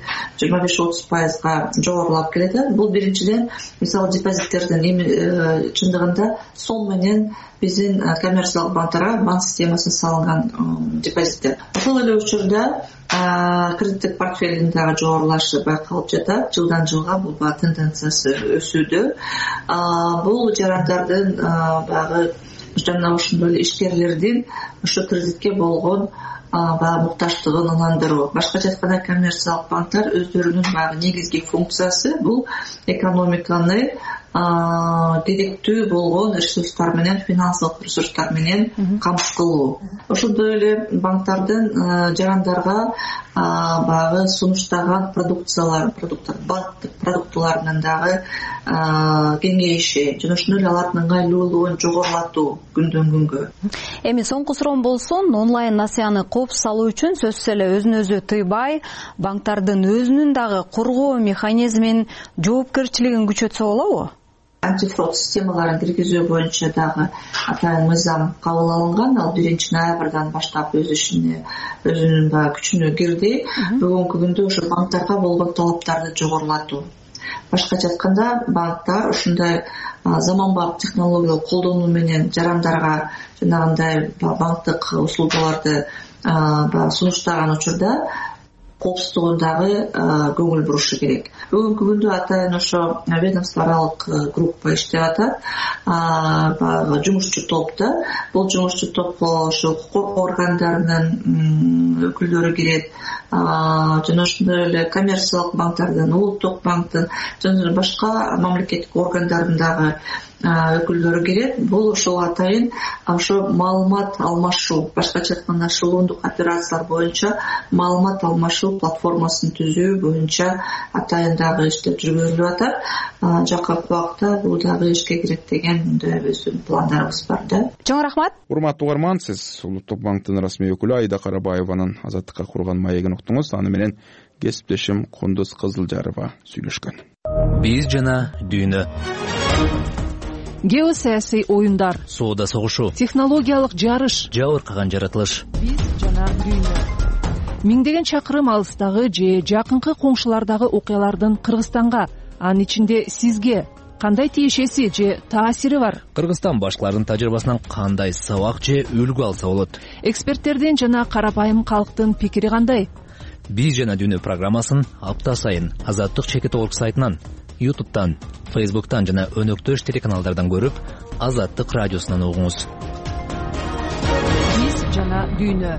S19: 25-30% жогорулап келет. Бул биринчиден, мисалы депозиттердин чындыгында сом менен биздин коммерциялык банктарга банк системасына салынган депозиттер. Ошол эле учурда кредиттик портфелдин дагы жогорулашы байкалып жатат. Жылдан жылга бул тенденциясы өсүүдө. Бул жарандардын багы жана ошондой эле ишкерлердин ошо кредитке болгон баягы мукташтыгын ыландыруу. Башкача айтканда, коммерциялык банктар өздөрүнүн баягы негизги функциясы бул экономиканы керектүү болгон ресурстар менен, финансылык ресурстар менен камсыз кылуу. Ошондой эле банктардын жарандарга баягы сунуштаган банктык продуктыларынын дагы кеңейиши жана ошондой эле алардын ыңгайлуулугун жогорулатуу күндөн күнгө.
S18: Эми соңку суроом болсун, онлайн насыяны коопсуз алуу үчүн сөзсүз эле өзүн өзү тыйбай, банктардын өзүнүн дагы коргоо механизмин, жоопкерчилигин күчөтсө болобу?
S19: Антифрод системаларын киргизүү боюнча дагы атайын мыйзам кабыл алынган. Ал 1-ноябрдан баштап өз ишине, өзүнүн күчүнө кирди. Бүгүнкү күндө ошо банктарга болгон талаптарды жогорулатуу. Башкача айтканда, банктар ушундай заманбап технологиялык колдонуу менен жарандарга жанагындай банктык услугаларды сунуштаган учурда коопсуздугун дагы көңүл бурушу керек. Бүгүнкү күндө атайын ошо ведомство аралык группа иштеп атат. Баягы жумушчу топто. Бул жумушчу топко ошо укук органдарынын өкүлдөрү кирет. Жана ошондой эле коммерциялык банктардын, улуттук банктын жана башка мамлекеттик органдардын дагы өкүлдөрү келет. Бул ошол атайын ошо маалымат алмашуу, башкача айтканда шылуундук операциялар боюнча маалымат алмашуу платформасын түзүү боюнча атайын дагы иштер жүргүзүлүп атат. Жакын убакта бул дагы ишке кирет деген мындай биздин пландарыбыз бар да.
S18: Чоң рахмат.
S2: Урматтуу угарман, сиз Улуттук банктын расмий өкүлү Айда Карабаеванын Азаттыкка курган маегин уктуңуз. Аны менен кесиптешим Кундуз Кызылжарова сүйлөшкөн.
S20: Биз жана дүйнө.
S21: Геосаясий оюндар,
S20: соода согушу,
S21: технологиялык жарыш,
S20: жабыркаган жаратылыш.
S21: Биз жана дүйнө. Миңдеген чакырым алыстагы же жакынкы коңшулардагы окуялардын Кыргызстанга, анын ичинде сизге кандай тиешеси же таасири бар?
S20: Кыргызстан башкалардын тажрыйбасынан кандай сабак же үлгү алса болот?
S21: Эксперттердин жана карапайым калктын пикири кандай?
S20: Биз жана дүйнө программасын апта сайын Азаттык /org сайтынан, YouTube'тан, Facebook'тан жана өнөктөш телеканалдардан көрүп, Азаттык радиосунан угуңуз.
S21: Биз жана дүйнө.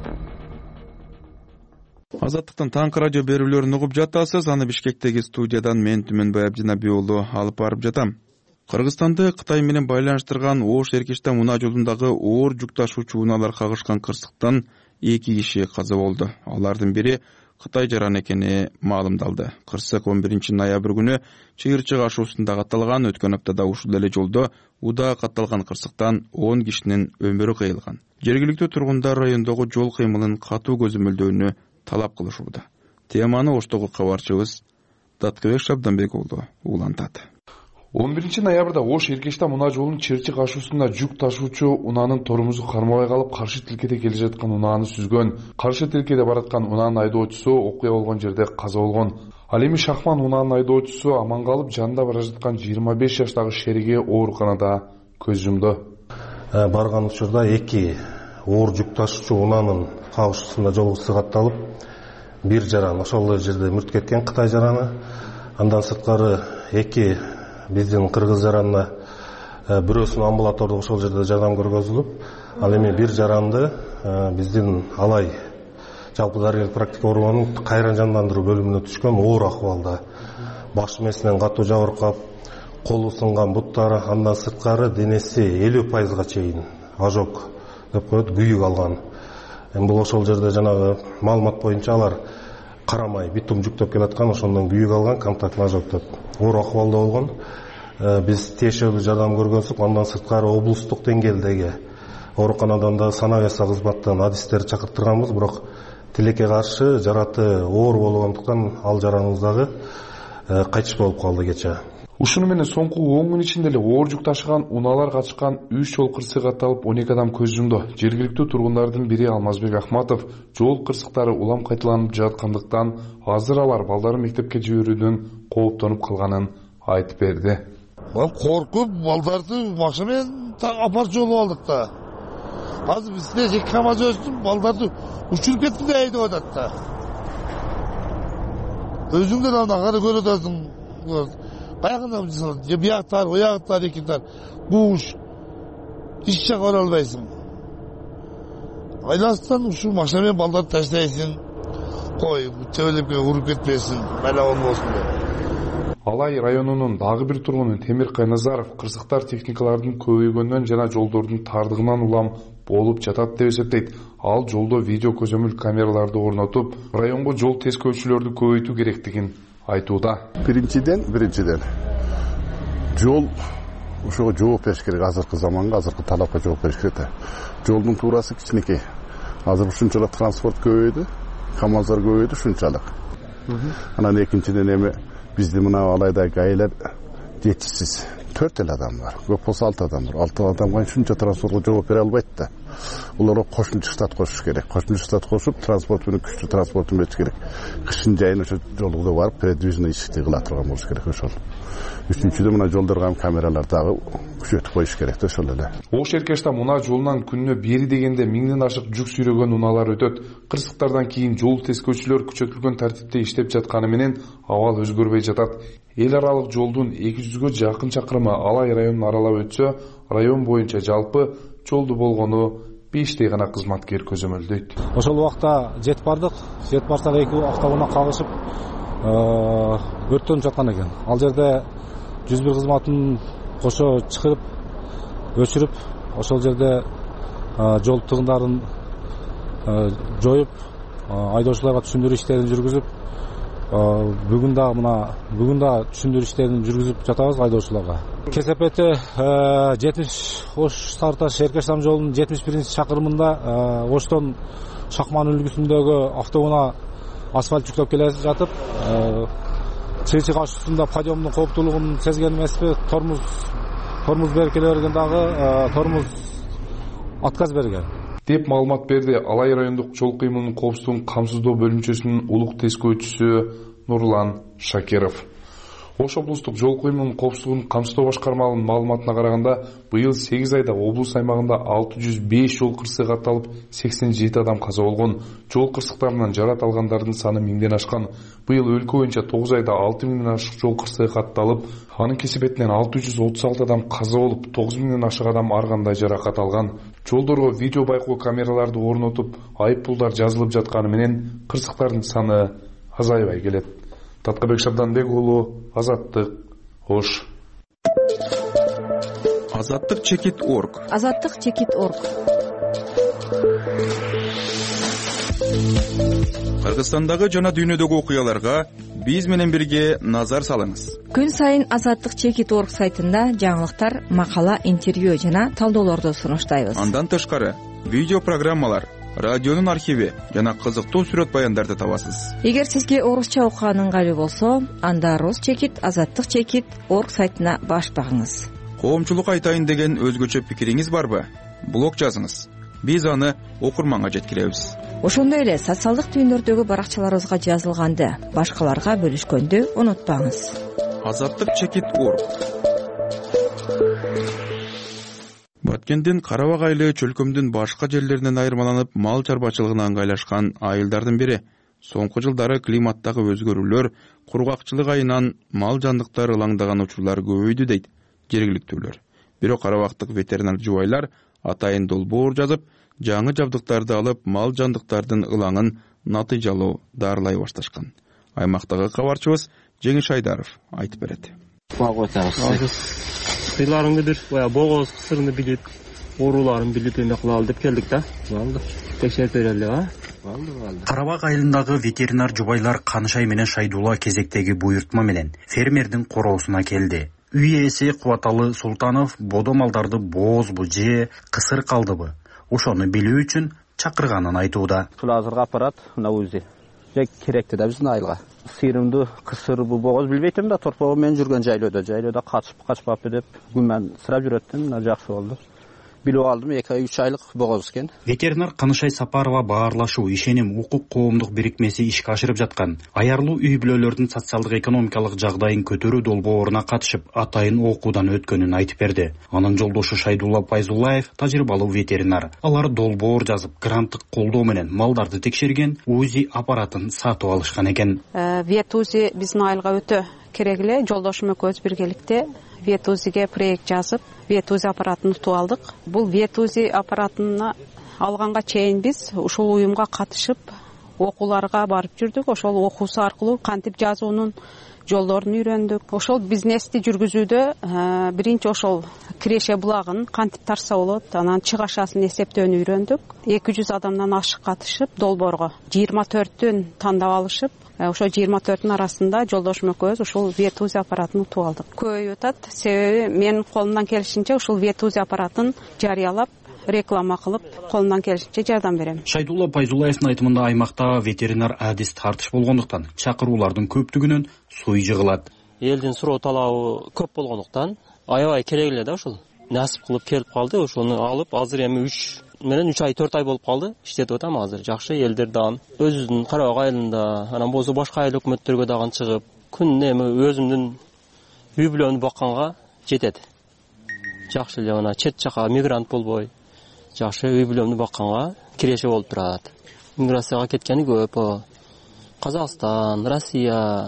S2: Азаттыктын таңкы радио берүүлөрүн угуп жатасыз. Аны Бишкектеги студиядан мен Түмөнбай Абдинабий уулу алып барып жатам. Кыргызстанды Кытай менен байланыштырган Ош-Эркечтен унаа жолундагы оор жүк ташуучу унаалар кагышкан кырсыктан 2 киши каза болду. Алардын бири Кытай жараны экени маалымдалды. Кырсык 11-ноябрь күнү чыйырчык ашуусунда катталган. Өткөн аптада ушул эле жолдо удаа катталган кырсыктан 10 кишинин өмүрү кыйылган. Жергиликтүү тургундар райондогу жол кыймылын катуу көзөмөлдөөнү талап кылышууда. Теманы Оштогу кабарчыбыз Таткыбек Шабданбек уулу улантат.
S22: 11-ноябрда Ош-Эркечтен унаа жолунун чыйырчык ашуусунда жүк ташуучу унаанын тормозу кармабай калып, каршы тилкеде келе жаткан унааны сүзгөн. Каршы тилкеде бараткан унаанын айдоочусу окуя болгон жерде каза болгон. Ал эми Шахман унаанын айдоочусу аман калып, жанында бара жаткан 25 жаштагы шериги ооруканада көз жумду.
S23: Барган учурда 2 оор жүк ташуучу унаанын кагышуусунда жол сыгатталып, бир жаран ошол жерде мүрт кеткен, Кытай жараны. Андан сырткары 2 биздин кыргыз жаранына бирөөсүн амбулатордук ошол жерде жардам көргөзүлүп, ал эми бир жаранды биздин Алай жалпы дарыгерлик практика оорубоонун кайран жандандыруу бөлүмүнө түшкөн оор акыбалда. Баш мээсинен катуу жабыркап, колу сынган, буттары, андан сырткары денеси 50%га чейин ожог деп коет, күйүк алган. Бул ошол жерде жанагы маалымат боюнча алар карамай битум жүктөп келаткан, ошондон күйүк алган, контактный ожог деп оор акыбалда болгон. Биз тиешелүү жардам көргөзүп, андан сырткары облустук деңгээлдеги ооруканадан да санабияса кызматтан адистерди чакыртырганбыз, бирок тилекке каршы жараты оор болгондуктан ал жараныбыз дагы кайтыш болуп калды кече.
S22: Ушуну менен соңку 10 күн ичинде эле оор жүк ташыган унаалар катышкан 3 жол кырсык атталып, 12 адам көз жумду. Жергиликтүү тургундардын бири Алмазбек Ахматов жол кырсыктары улам кайталанып жаткандыктан азыр алар балдарын мектепке жиберүүдөн кооптонуп калганын айтып берди.
S24: Коркуп балдарды машинамен апарып жолуп алдык да. Азыр бизде 2 КАМАЗ өстүм, балдарды учуруп кетти да айдап атат да. Өзүңдөн анда кара көрөт атасың. Каягынан жасалат, же бияктар, оягыттар, экинтар, буш. Эч жака бара албайсың. Айластан ушу машинамен балдарды таштайсың. Кой, төбөлөпкө уруп кетпесин, майла болбосун деп.
S22: Алай районунун дагы бир тургуну Темир Кайназаров кырсыктар техникалардын көбөйгөндөн жана жолдордун тардыгынан улам болуп жатат деп эсептейт. Ал жолдо видео көзөмөл камераларды орнотуп, районго жол тескөөчүлөрдү көбөйтүү керектигин айтууда.
S25: Биринчиден жол ошого жооп бериш керек, азыркы заманга, азыркы талапка жооп бериш керек. Жолдун туурасы кичинекей. Азыр ушунчалык транспорт көбөйдү, КАМАЗдар көбөйдү ушунчалык. Анан экинчиден эми бизде мына Алайдагы айлар жетишсиз. 4 эле адам бар. Көп болсо 6 адам бар. 6 адамга ушунча транспортко жооп бере албайт да. Уларга кошумча штат кошуш керек. Кошумча штат кошуп, транспорт менен күчтүү транспортун бериш керек. Кышын жайын ошо жолго барып, передвижный ишти кыла турган болуш керек ошол. Үчүнчүдө мына жолдорго камералар дагы күчөтүп коюш керек да ошол эле.
S22: Ош-Эркечте мына жолунан күнүнө бери дегенде 1000ден ашык жүк сүйрөгөн унаалар өтөт. Кырсыктардан кийин жол тескөөчүлөр күчөтүлгөн тартипте иштеп жатканы менен абал өзгөрбөй жатат. Эл аралык жолдун 200гө жакын чакырымы Алай районун аралап өтсө, район боюнча жалпы жолду болгону 5 гана кызматкер көзөмөлдөйт.
S3: Ошол убакта жетип бардык. Жетип барсак 2 автоунаа кагышып өрттөнүп жаткан экен. Ал жерде 101 кызматынын кошо чыгырып өчүрүп ошол жерде жол тыгындарын жоюп айдоочуларга түшүндүрүү иштерин жүргүзүп бүгүн дагы түшүндүрүү иштерин жүргүзүп жатабыз айдоочуларга. КСПТ 70 Ош Сары Таш Эркештам жолунун 71 чакырымында Оштон Шакман үлгүсүндөгү автоунаа асфальт жүктөп келе жатып чыйчы кашуусунда подъемдун кооптуулугун сезген эмеспи, тормоз беркелерге дагы тормоз отказ берген
S22: деп маалымат берди Алай райондук жол кыймылынын коопсуздугун камсыздоо бөлүмчөсүнүн улук тескөөчүсү Нурлан Шакиров. Ош облустук жол кыймылынын коопсуздугун камсыздоо башкармалынын маалыматына караганда, быйыл 8 айда облус аймагында 605 жол кырсыгы катталып, 87 адам каза болгон. Жол кырсыктарынан жарат алгандардын саны 1000ден ашкан. Быйыл өлкө боюнча 9 айда 6000ден ашык жол кырсыгы катталып, анын кесепетинен 636 адам каза болуп, 9000ден ашык адам ар кандай жаракат алган. Жолдорго видео байкоо камераларды орнотуп, айып пулдар жазылып жатканы менен кырсыктардын саны азайбай келет. Таткабек Шабданбек уулу, Азаттык, Ош.
S2: Азаттык чекит.орг.
S16: Азаттык чекит.орг.
S2: Кыргызстандагы жана дүйнөдөгү окуяларга биз менен бирге назар салыңыз.
S16: Күн сайын Азаттык чекит.орг сайтында жаңылыктар, макала, интервью жана талдоолорду сунуштайбыз.
S2: Андан тышкары видео программалар, радионун архиви жана кызыктуу сүрөт баяндарды табасыз.
S16: Эгер сизге орусча окуган ыңгайлуу болсо, анда Рус чекит, Азаттык чекит.орг сайтына баш багыңыз.
S2: Коомчулук айтайын деген өзгөчө пикириңиз барбы? Блог жазыңыз. Биз аны окурманга жеткиребиз.
S16: Ошондой эле социалдык түйүндөрдөгү баракчаларыбызга жазылганды башкаларга бөлүшкөндү унутпаңыз.
S2: Азаттык чекит.орг. Баткендин Карабак айылы чөлкөмдүн башка жерлеринен айырмаланып, мал чарбачылыгына ыңгайлашкан айылдардын бири. Соңку жылдары климаттагы өзгөрүүлөр, кургакчылык айынан мал жандыктар ылаңдаган учурлар көбөйдү дейт жергиликтүүлөр. Бирок карабактык ветеринар жубайлар атайын долбоор жазып, жаңы жабдыктарды алып, мал жандыктардын ылаңын натыйжалуу дарылай башташкан. Аймактагы кабарчыбыз Жеңиш Айдаров айтып берет.
S1: Кыйларыңды бир богоз кысырын билип, ооруларын билип эме кылалы деп келдик да. Болду. Текшерип берели,
S5: Карабак айылындагы ветеринар жубайлар Канышай менен Шайдулла кезектеги буйртма менен фермердин короосуна келди. Үй ээси Кубаталы Султанов бодо малдарды боозбу же кысыр калдыбы? Ошону билүү үчүн чакырганын айтууда.
S1: Азыркы аппарат мына УЗИ. Керекти да биздин айылга. Сыйрымды, кысырбы, боғоз билбейтим да, торпогу мен жүргөн жайлоодо качпаппы деп күмөн сырап жүрөттүм, мына жакшы болду. Билип алдым, 2-3 айлык боғоз экен.
S5: Ветеринар Канышай Сапарова баарлашуу ишеним укук коомдук бирикмеси ишке ашырып жаткан аярлуу үй бүлөлөрдүн социалдык экономикалык жагдайын көтөрүү долбооруна катышып, атайын окуудан өткөнүн айтып берди. Анын жолдошу Шайдулла Пайзуллаев тажрыйбалуу ветеринар. Алар долбоор жазып, гранттык колдоо менен малдарды текшерген, УЗИ аппаратын сатып алышкан экен.
S7: УЗИ биздин айылга өтө керек эле. Жолдошум экөөбүз биргеликте УЗИге проект жазып, УЗИ аппаратын утуп алдык. Бул УЗИ аппаратына алганга чейин биз ушул уюмга катышып, окууларга барып жүрдүк. Ошол окуусу аркылуу кантип жазуунун жолдорун үйрөндүк. Ошол бизнести жүргүзүүдө биринчи ошол киреше булагын кантип тарса болот, анан чыгашасын эсептөөнү үйрөндүк. 200 адамдан ашык катышып, долбоорго 24-төн тандап алышып, ошо 24-тün арасында жолдошум экөөбүз ушул УЗИ аппаратын утуп алдык. Көбөйүп атат, себеби мен колумдан келишинче ушул УЗИ аппаратын жарыялап, реклама кылып, колумдан келишинче жардам берем.
S5: Шайдулла Пайзуллаевдин айтымында аймакта ветеринар адис тартыш болгондуктан чакыруулардын көптүгүнөн суй жыгылат.
S1: Элдин суроо талабы көп болгондуктан аябай керек эле да ушул. Насип кылып келип калды, ошону алып, азыр эми 3 ай 4 ай болуп калды. Иштетип атам азыр. Жакшы элдер дагы өзүбүздүн Карабак айылында, анан болсо башка айыл өкмөттөргө дагы чыгып, күнүнө эми өзүмдүн үй бүлөмдү бакканга жетет. Жакшы эле мына чет жака мигрант болбой, жакшы үй бүлөмдү бакканга киреше болуп турат. Миграцияга кеткени көп. Казакстан, Россия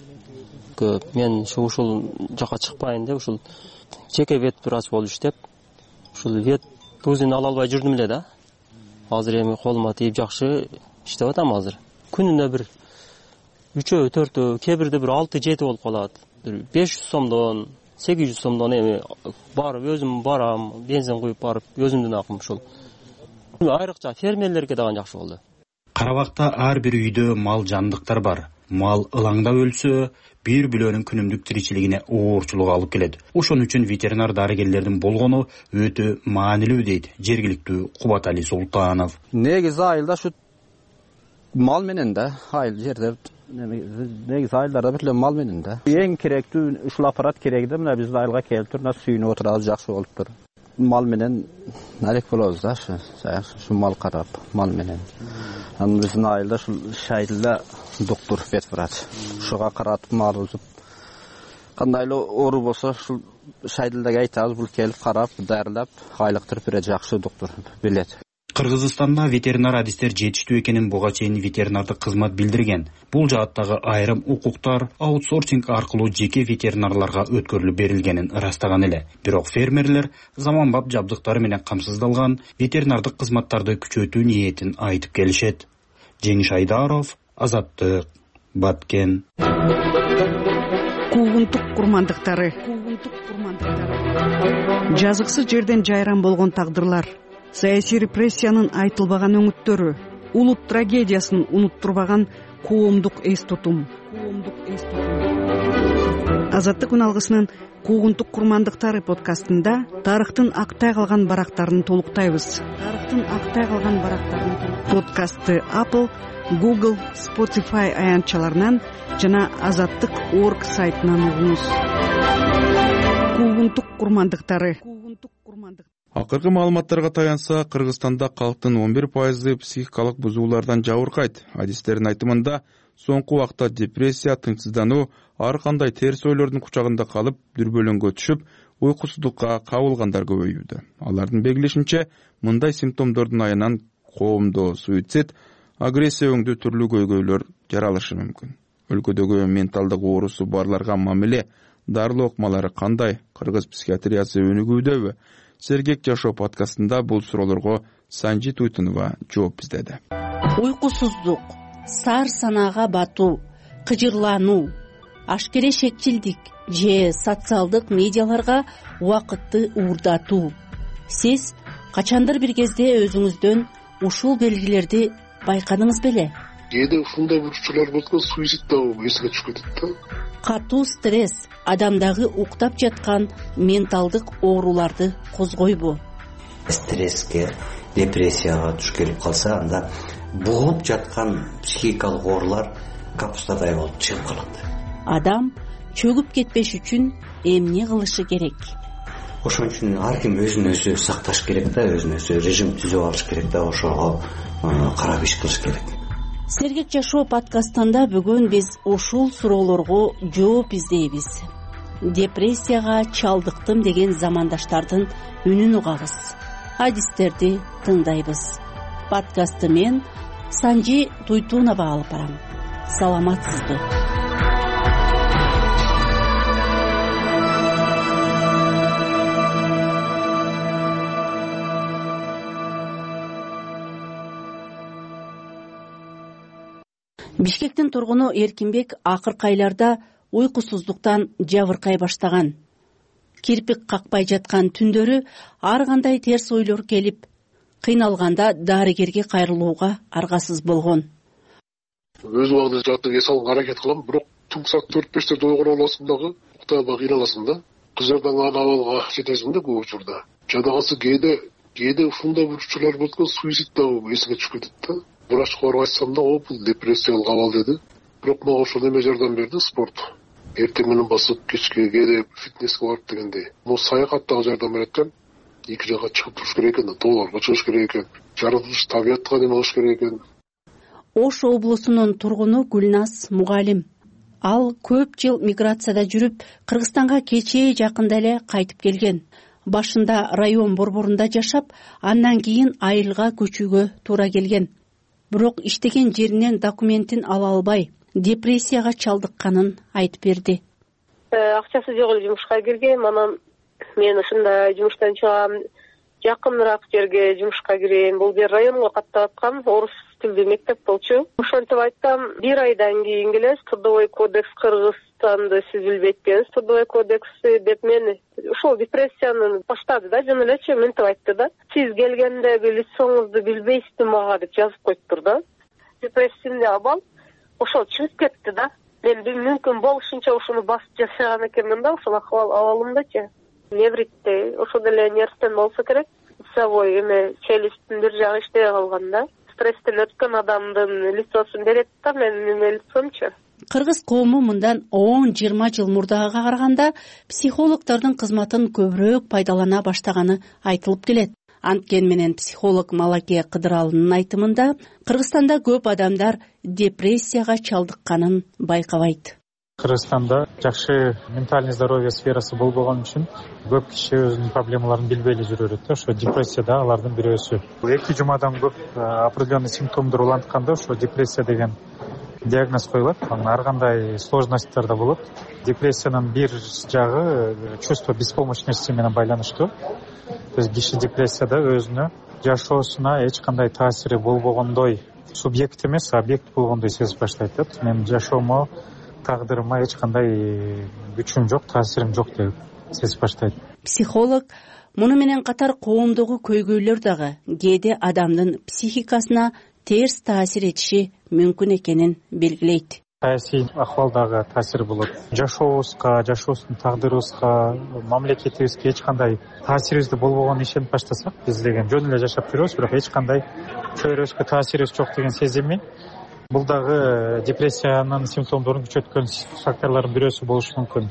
S1: көп. Мен ушул жака чыкпайын деп, ушул жеке вет врач болуп иштеп, ушул вет УЗИни ала албай жүрдүм эле да. Азыр эми колума тийип жакшы иштеп атам азыр. Күнүнө бир 3-4, кээ бирде бир 6-7 болуп калат. 500 сомдон 800 сомдон эми барып өзүм барам, бензин куюп барып өзүмдүн акым ушул. Айрыкча фермерлерге дагы жакшы болду.
S5: Карабакта ар бир үйдө мал жандыктар бар. Мал ылаңдап өлсө, бир бүлөнүн күнүмдүк тиричилигине оорчулук алып келет. Ошон үчүн ветеринар дарыгерлердин болгону өтө маанилүү дейт жергиликтүү Кубатали Султанов.
S6: Негизи айылда ушу мал менен да, айыл жерде негизи айылдарда бүт эле мал менен да. Эң керектүү ушул аппарат керек да, мына биз айылга келип туруп, сүйүнүп отурабыз, жакшы болуптур. Мал менен алек болобуз да, ушу мал карап, мал менен. Анан биздин айылда ушул Шайдылда доктор ветврач. Ушуга каратып мал узуп, кандай эле оору болсо ушул Шайдылдага айтабыз, бул келип карап, дарылап, айлыктырып берет, жакшы доктор билет.
S5: Кыргызстанда ветеринар адистер жетиштүү экенин буга чейин ветеринардык кызмат билдирген. Бул жааттагы айрым укуктар аутсорсинг аркылуу жеке ветеринарларга өткөрүлүп берилгенин ырастаган эле. Бирок фермерлер заманбап жабдыктары менен камсыздалган ветеринардык кызматтарды күчөтүү ниетин айтып келишет. Жеңиш Айдаров, Азаттык, Баткен.
S8: Куугунтук курмандыктары. Жазыксыз жерден жайран болгон тагдырлар. Саясий репрессиянын айтылбаган өңүттөрү, улут трагедиясын унуттурбаган коомдук эс тутум. Азаттык күн алгысынын Куугунтук курмандыктары подкастында тарыхтын актай калган барактарын толуктайбыз. Подкастты Apple, Google, Spotify аянтчаларынан жана azattik.org сайтынан угуңуз. Куугунтук курмандыктары.
S2: Акыркы маалыматтарга таянса, Кыргызстанда калктын 11% психикалык бузуулардан жабыркайт. Адистердин айтымында, соңку убакта депрессия, тынчсыздануу, ар кандай терс ойлордун кучагында калып, дүрбөлөңгө түшүп, уйкусуздукка кабылгандар көбөйүүдө. Алардын белгилешинче, мындай симптомдордун аянан коомдо суицид, агрессия өңдүү түрлүү көйгөйлөр жаралышы мүмкүн. Өлкөдөгү менталдык оорусу барларга мамиле, дарылоо ыкмалары кандай? Кыргыз психиатриясы өнүгүүдөбү? Сергек жашоо подкастында бул суроолорго Санжи Туйтунова жооп издеди.
S11: Уйкусуздук, сар санаага батуу, кыжырлануу, ашкере шекчилдик же социалдык медиаларга убакытты уурдатуу. Сиз качандыр бир кезде өзүңүздөн ушул белгилерди байкадыңыз беле?
S24: Кээде ушундай бурчулар болсо суицид да эсиге түшүп кетет да.
S11: Катуу стресс адамдагы уктап жаткан менталдык ооруларды козгойбу?
S9: Стресске, депрессияга туш келип калса, анда бугулуп жаткан психикалык оорулар капустадай болуп чыгып калат.
S11: Адам чөгүп кетпеш үчүн эмне кылышы керек?
S9: Ошон үчүн ар ким өзүн өзү сакташ керек да, өзүн өзү режим түзүп алыш керек да, ошого карап иш кылыш керек.
S11: Сергек жашоо подкастында бүгүн биз ушул суроолорго жооп издейбиз. Депрессияга чалдыктым деген замандаштардын үнүн угабыз. Адистерди тыңдайбыз. Подкастты мен Санжи Туйтунова алып барам. Саламатсызбы? Бишкектин тургуну Эркинбек акыркы айларда уйкусуздуктан жабыркай баштаган. Кирпик какпай жаткан түндөрү ар кандай терс ойлор келип, кыйналганда дарыгерге кайрылууга аргасыз болгон.
S24: Өз убагында жаттык эс алганга аракет кылам, бирок түнкү саат 4-5 ойгоно аласың дагы, уктабай кыйналасың да. Кыздардан абалга жетесиң да көп учурда. Жадагысы кээде ушундай бурчулар болсо суицид да эсиге түшүп кетет да. Врачка барып айтсам да, бул депрессиялык абал деди. Бирок мага ошол неме жардам берди, спорт. Эртең менен басып, кечке кээде фитнеске барып дегендей. Бул саякат дагы жардам берет экен. Эки жакка чыгып туруш керек экен, тоолорго чыгыш керек экен. Жаратылыш табиятка неме кылыш керек экен.
S11: Ош облусунун тургуну Гүлназ мугалим. Ал көп жыл миграцияда жүрүп, Кыргызстанга кечээ жакында эле кайтып келген. Башында район борборунда жашап, андан кийин айылга көчүүгө туура келген. Бирок иштеген жеринен документин ала албай, депрессияга чалдыкканын айтып берди.
S10: Акчасы жок эле жумушка киргем, анан мен ушундай жумуштан чыгам, жакыныраак жерге жумушка кирем. Бул жер районго каттап аткан орус тилдүү мектеп болчу. Ошентип айтсам, 1 айдан кийин эле Трудовой кодекс Кыргыз анды сиз билбей экенсиз, трудовой кодекси деп мени ушул депрессияны баштады да, жана элечи мынтип айтты да, сиз келгендеги лицоңузду билбейсизби мага деп жазып коюптур да. Депрессивный абал ошол чыгып кетти да. Мен мүмкүн болушунча ушуну басып жашаган экенмин да, ушул абалымдачы. Невритте, ошол деле нервтен болсо керек. Лицевой эме челюсттүн бир жагы иштебей калган да. Стресстен өткөн адамдын лицосун берет да, менин лицомчу.
S11: Кыргыз коому мындан 10-20 жыл мурдага караганда психологдордун кызматын көбүрөөк пайдалана баштаганы айтылып келет. Анткени менен психолог Малаке Кыдыралынын айтымында Кыргызстанда көп адамдар депрессияга чалдыкканын байкабайт.
S4: Кыргызстанда жакшы ментальный здоровье сферасы болбогон үчүн көп киши өзүнүн проблемаларын билбей эле жүрөт. Ошо депрессия да алардын бирөөсү. 2 жумадан көп определенный симптомдор улантканда ошо депрессия деген диагноз коюлат. Ар кандай сложностьтар да болот. Депрессиянын бир жагы чувство беспомощности менен байланыштуу. То есть киши депрессияда өзүнө жашоосуна эч кандай таасири болбогондой, субъект эмес, объект болгондой сезип баштайт да. Менин жашоомо, тагдырыма эч кандай күчүм жок, таасирим жок деп сезип баштайт.
S11: Психолог муну менен катар коомдогу көйгөйлөр дагы кээде адамдын психикасына терс таасир этиши мүмкүн экенин белгилейт.
S4: Саясий акыбалдагы таасир болот. Жашообузга, жашообуздун тагдырыбызга, мамлекетибизге эч кандай таасирибизде болбогонун ишенип баштасак, биз деген жөн эле жашап жүрөбүз, бирок эч кандай чөйрөбүзгө таасирибиз жок деген сезимми бул дагы депрессиянын симптомдорун күчөткөн факторлордун бирөөсү болушу мүмкүн.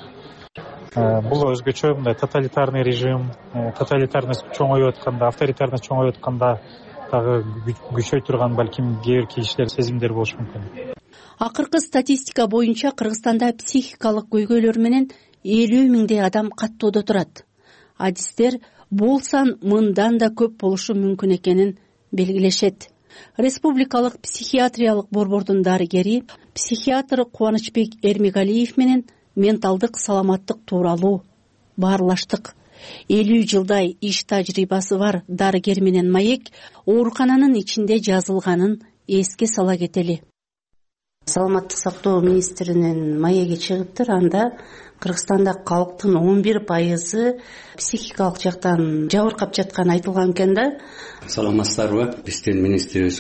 S4: Бул өзгөчө мындай тоталитарный режим, тоталитарность чоңоюп атканда, авторитарность чоңоюп атканда дагы күчөй турган балким кээ бир кишилер сезимдер болушу мүмкүн.
S11: Акыркы статистика боюнча Кыргызстанда психикалык көйгөйлөр менен 50 миңдей адам каттоодо турат. Адистер бул сан мындан да көп болушу мүмкүн экенин белгилешет. Республикалык психиатриялык борбордун дарыгери психиатр Кубанычбек Эрмегалиев менен менталдык саламаттык тууралуу баарлаштык. 50 жылдай иш тажрыйбасы бар дарыгер менен маек оорукананын ичинде жазылганын эске сала кетели. Саламаттык сактоо министринин маеги чыгыптыр. Анда Кыргызстанда калктын 11% психикалык жактан жабыркап жатканы айтылган экен да.
S9: Саламатсыздарбы? Биздин министрибиз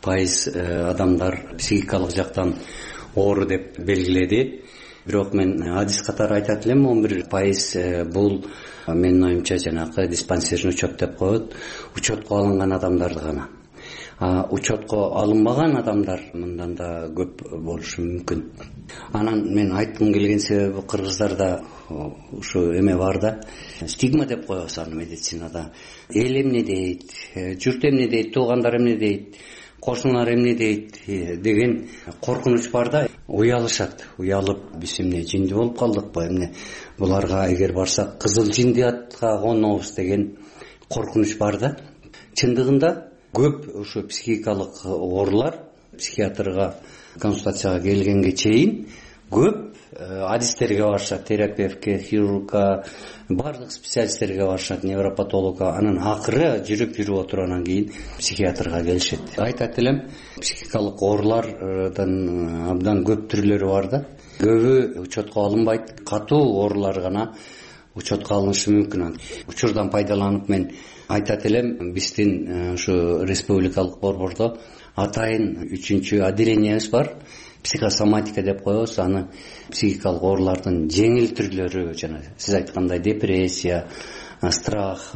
S9: 11% адамдар психикалык жактан оору деп белгиледи. Бирок мен адис катары айтат элем, 11% бул менин оюмча жанагы диспансерный учет деп коет. Учетко алынган адамдарды гана. Учетко алынбаган адамдар мындан да көп болушу мүмкүн. Анан мен айткым келген себеби кыргыздарда ушу эме бар да, стигма деп коебуз аны медицинада. Эл эмне дейт, журт эмне дейт, туугандар эмне дейт, кошуналар эмне дейт деген коркунуч бар да. Уялышат. Уялып биз эмне жинди болуп калдыкпы, эмне буларга эгер барсак кызыл жиндиятка конобуз деген коркунуч бар да. Чындыгында көп ушу психикалык оорулар психиатрга консультацияга келгенге чейин көп адистерге барышат, терапевтке, хирургка, бардык специалисттерге барышат, невропатологко. Анан акыры жүрүп отургандан кийин психиатрга келишет. Айтат элем, психикалык оорулардан абдан көп түрлөрү бар да. Көбү учетко алынбайт, катуу оорулар гана учетко алынышы мүмкүн. Учурдан пайдаланып мен айтат элем, биздин ушу республикалык борбордо атайын 3-чү отделениябыз бар. Психосоматика деп коебуз. Аны психикалык оорулардын жеңил түрлөрү, жана сиз айткандай депрессия, страх,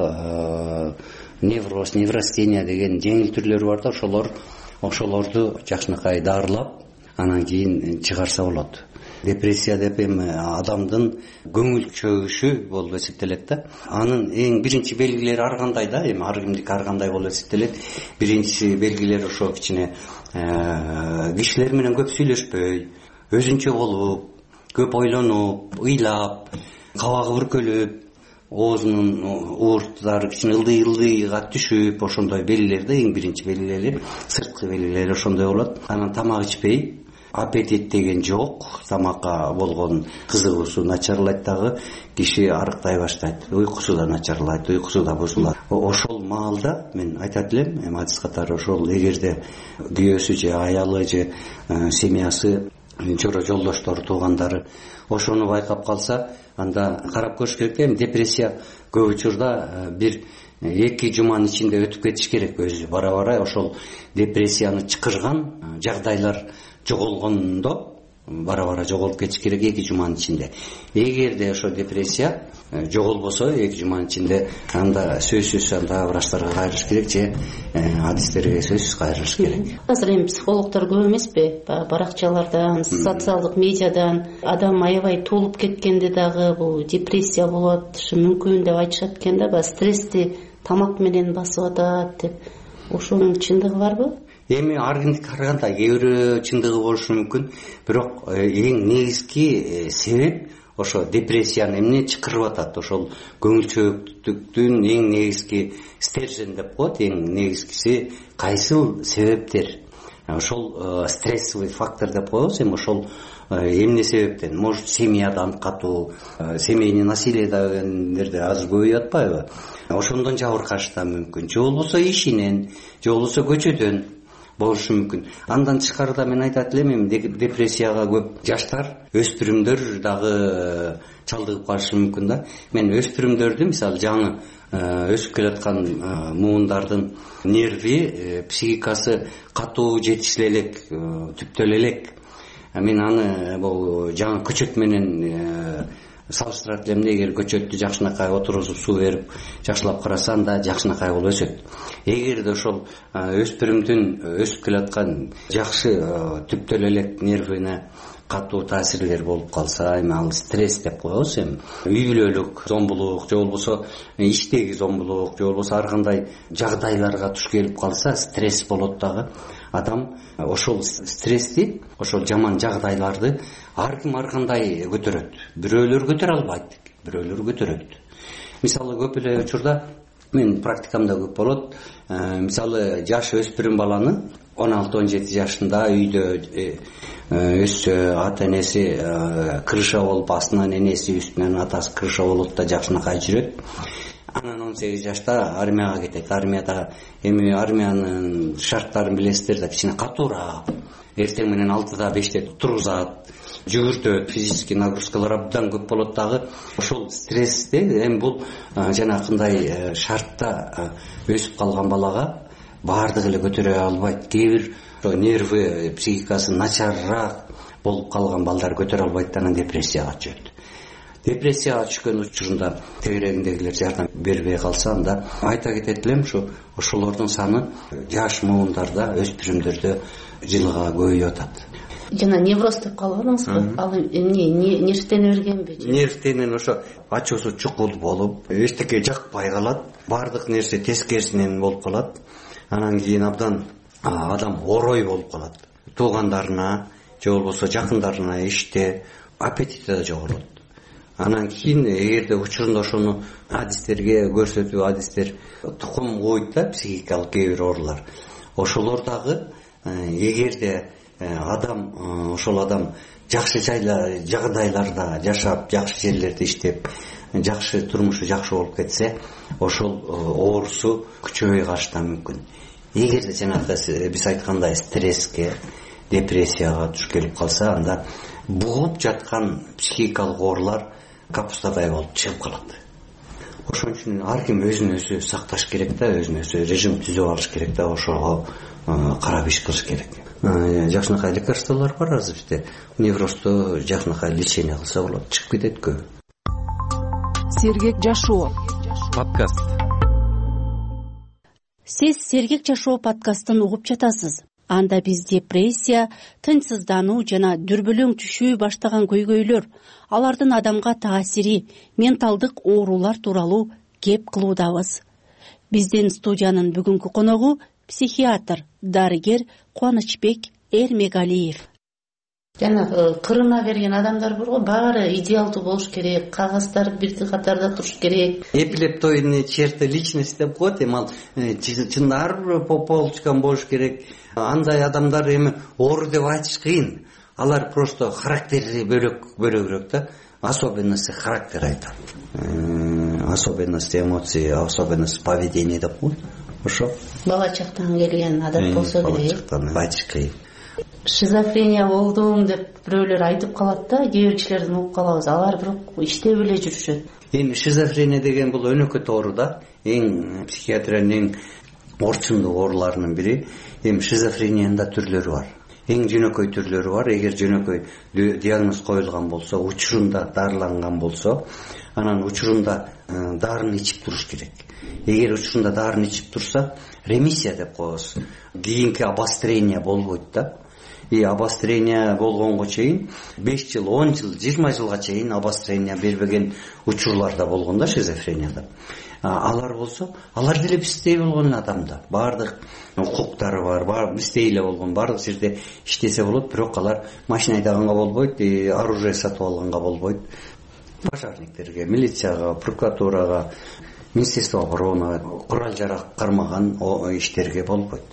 S9: невроз, неврастения деген жеңил түрлөрү бар да. Ошолорду жакшынакай дарылап, анан кийин чыгарса болот. Депрессия деп адамдын көңүл чөгүшү болуп эсептелет да. Анын эң биринчи белгилери ар кандай да, ар кимдики ар кандай болуп эсептелет. Биринчи белгилери ошо кичине кишилер менен көп сүйлөшпөй, өзүнчө болуп, көп ойлонуп, ыйлап, кабагы бүркөлүп, оозунун уурттары кичине ылдый-ылдыйга түшүп, ошондой белгилер да, эң биринчи белгилери, сырткы белгилери ошондой болот. Анан тамак ичпей, аппетит деген жок, тамакка болгон кызыгуусу начарлайт дагы, киши арыктай баштайт, уйкусу да начарлайт, уйкусу да бузулат. Ошол маалда мен айтат элем, адис катары ошол эгерде күйөөсү же аялы же семьясы жолдоштор, туугандары ошону байкап калса, анда карап көрүш керек. Эми депрессия көп учурда 1-2 жуманын ичинде өтүп кетиш керек. Өзү бара ошол депрессияны чакырган жагдайлар жоголгондо бара жоголуп кетиш керек 2 жуманын ичинде. Эгерде ошо депрессия жоголбосо 2 жуманын ичинде, анда сөзсүз анда врачтарга кайрылыш керек же адистерге сөзсүз кайрылыш керек.
S11: Азыр эми психологдор көп эмеспи? Баракчалардан, социалдык медиадан адам аябай толуп кеткенде дагы бул депрессия болот, ушу мүмкүн деп айтышат экен да, стрессти тамак менен басып атат деп. Ошонун чындыгы барбы?
S9: Эми ар кимдики караганда кээ бирөө чындыгы болушу мүмкүн, бирок эң негизги себеп ошо депрессияны эмне чакырып атат? Ошол көңүлчөөктүктүн эң негизги стержен деп коет, эң негизгиси кайсыл себептер? Ошол стрессовый фактор деп коебуз. Эми ошол эмне себептен? Может, семьядан катуу, семейный насилие дегендерди азыр көбөйүп атпайбы? Ошондон жабыркаш да мүмкүн. Же болбосо ишинен, же болбосо көчөдөн болушу мүмкүн. Андан тышкарыда мен айтат элем, эми депрессияга көп жаштар, өспүрүмдөр дагы чалдыгып калышы мүмкүн да. Мен өспүрүмдөрдү, мисалы, жаңы өсүп келаткан муундардын нерви, психикасы катуу жетишиле элек, түптөлө элек. Мен аны бул жаңы көчөт менен салыштырат элем. Эгер көчөттү жакшынакай отургузуп суу берип жакшылап караса, анда жакшынакай болуп өсөт. Эгерде ошол өспүрүмдүн өсүп келаткан жакшы түптөлө элек нервине катуу таасирлер болуп калса, эми ал стресс деп коебуз. Эми үй бүлөлүк зомбулук, же болбосо иштеги зомбулук, же болбосо ар кандай жагдайларга туш келип калса, стресс болот дагы. Адам ошол стрессти, ошол жаман жагдайларды ар ким ар кандай көтөрөт. Бирөөлөр көтөрө албайт, бирөөлөр көтөрөт. Мисалы, көп эле учурда мен практикамда көп болот. Мисалы, жаш өспүрүм баланы 16-17 жашында үйдө өссө, ата-энеси крыша болуп, астынан энеси, үстүнөн атасы крыша болот да жакшынакай жүрөт. Анан 18 жашта армияга кетет. Армияда эми армиянын шарттарын билесиздер да, кичине катуураак. Эртең менен 6-да 5-те тургузат, жүгүртөт, физический нагрузкалар абдан көп болот дагы. Ошол стрессте эми бул жанакындай шартта өсүп калган балага баардыгы эле көтөрө албайт. Кээ бир нерви, психикасы начарраак болуп калган балдар көтөрө албайт, анан депрессияга түшөт. Депрессияга түшкөн учурунда тегерегиндегилер жардам бербей калса, анда айта кетет элем, ошолордун саны жаш муундарда, өспүрүмдөрдө жылга көбөйүп атат.
S11: Жана невроз деп калбадыңызбы? Ал эмне, нервтене бергенби?
S9: Нервтенен ошо ачуусу чукул болуп, эчтеке жакпай калат, баардык нерсе тескерисинен болуп калат. Анан кийин абдан адам орой болуп калат. Туугандарына, же болбосо жакындарына иште аппетити да жоголот. Анан кийин эгерде учурунда ошону адистерге көрсөтүп, адистер тукум койт да, психикалык кээ бир оорулар. Ошолор дагы эгерде ошол адам жакшы жагдайларда жашап, жакшы жерлерде иштеп, жакшы турмушу жакшы болуп кетсе, ошол оорусу күчөбөй калышы да мүмкүн. Эгерде жанагы биз айткандай стресске, депрессияга туш келип калса, анда бугуп жаткан психикалык оорулар капустадай болуп чыгып калат. Ошон үчүн ар ким өзүн өзү сакташ керек да, өзүн өзү режим түзүп алыш керек да, ошого карап иш кылыш керек. Жакшынакай лекарстволор бар азыр бизде. Неврозду жакшынакай лечение кылса болот, чыгып кетет көбү.
S21: Сергек жашоо
S20: подкаст.
S11: Сиз Сергек жашоо подкастын угуп жатасыз. Анда биз депрессия, тынчсыздануу жана дүрбөлөң түшүү баштаган көйгөйлөр, алардын адамга таасири, менталдык оорулар тууралуу кеп кылуудабыз. Биздин студиянын бүгүнкү коногу психиатр, дарыгер Кубанычбек Эрмегалиев.
S12: Жана кырына берген адамдар бар го, баары идеалдуу болуш керек, кагаздар бир катарда туруш керек.
S9: Эпилептоидный черты личности деп коет, эми ал чындар полчкан болуш керек. Андай адамдар эми оору деп айтыш кыйын. Алар просто характери бөлөкүрөөк да. Особенности характера айтат. Особенности эмоций, особенности поведения деп коет. Ошо.
S12: Бала чактан келген адат болсо керек.
S9: Бала чактан айтыш кыйын.
S12: шизофрения болдум деп бирөөлөр айтып калат да, кээ бир кишилерден угуп калабыз, алар бирок иштеп эле жүрүшөт.
S9: Эми шизофрения деген бул өнөкөт оору да, эң психиатриянын эң орчундуу ооруларынын бири. Эми шизофрениянын да түрлөрү бар. Эң жөнөкөй түрлөрү бар. Эгер жөнөкөй диагноз коюлган болсо, учурунда дарыланган болсо, анан учурунда дарын ичип туруш керек. Эгер учурунда дарын ичип турса, ремиссия деп коебуз. Кийинки обострение болбойт да. Обострение болгонго чейин 5 жыл, 10 жыл, 20 жылга чейин обострение бербеген учурлар да болгон да шизофренияда. Алар болсо, алар деле биздей болгон адамда. Бардык укуктары бар, биздей эле болгон, бардык жерде иштесе болот, бирок алар машина айдаганга болбойт, оружие сатып алганга болбойт. Пожарниктерге, милицияга, прокуратурага, Министерство обороны, курал-жарак кармаган иштерге болбойт.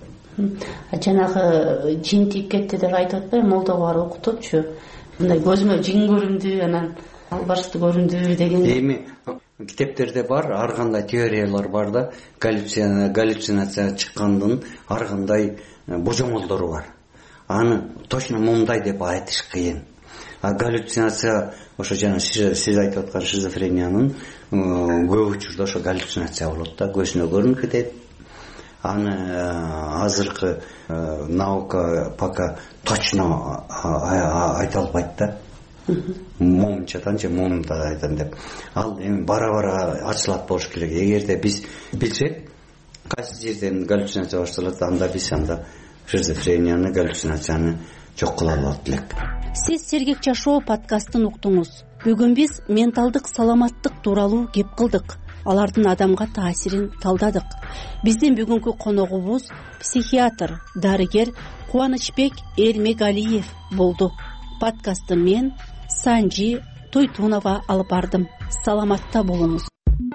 S12: Жанагы жин тийип кетти деп айтып атпайбы, молдого барып окутупчу. Мындай көзүмө жин көрүндү, анан албашты көрүндү деген.
S9: Эми китептерде бар, ар кандай теориялар бар да, галлюцинация чыккандын ар кандай божомолдору бар. Аны точно мындай деп айтыш кыйын. Галлюцинация ошо жана сиз айтып аткан шизофрениянын көп учурда ошо галлюцинация болот да, көзүнө көрүнүп кетет. Аны азыркы наука пока точно айта албайт да. Момчадан же момда айтам деп. Ал эми бара-бара ачылат болуш керек. Эгерде биз билсек, кайсы жерден галлюцинация башталат, анда биз шизофренияны, галлюцинацияны жок кыла алат элек.
S11: Сиз Сергек жашоо подкастын уктуңуз. Бүгүн биз менталдык саламаттык тууралуу кеп кылдык. Алардын адамга таасирин талдадык. Биздин бүгүнкү коногубуз психиатр, дарыгер Кубанычбек Эрмегалиев болду. Подкастты мен Санжи Тойтунова алып бардым. Саламатта болуңуз.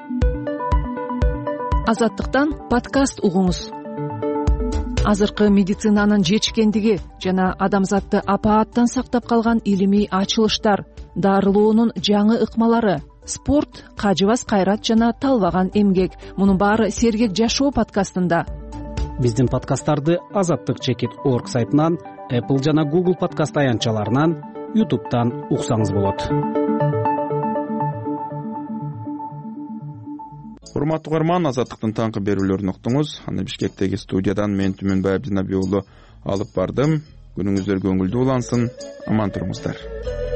S21: Азаттыктан подкаст угуңуз. Азыркы медицинанын жетишкендиги жана адамзатты апааттан сактап калган илимий ачылыштар, дарылоонун жаңы ыкмалары, спорт, кажыбас кайрат жана талбаган эмгек. Мунун баары Сергек жашоо подкастында.
S13: Биздин подкасттарды azattik.org сайтынан, Apple жана Google подкаст аянтчаларынан, YouTube'дан уксаңыз болот.
S2: Урматтуу угарман, Азаттыктын таңкы берүүлөрүн уктуңуз. Аны Бишкектеги студиядан мен Түмөнбай Абдинабиулу алып бардым. Күнүңүздөр көңүлдүү улансын. Аман туруңуздар.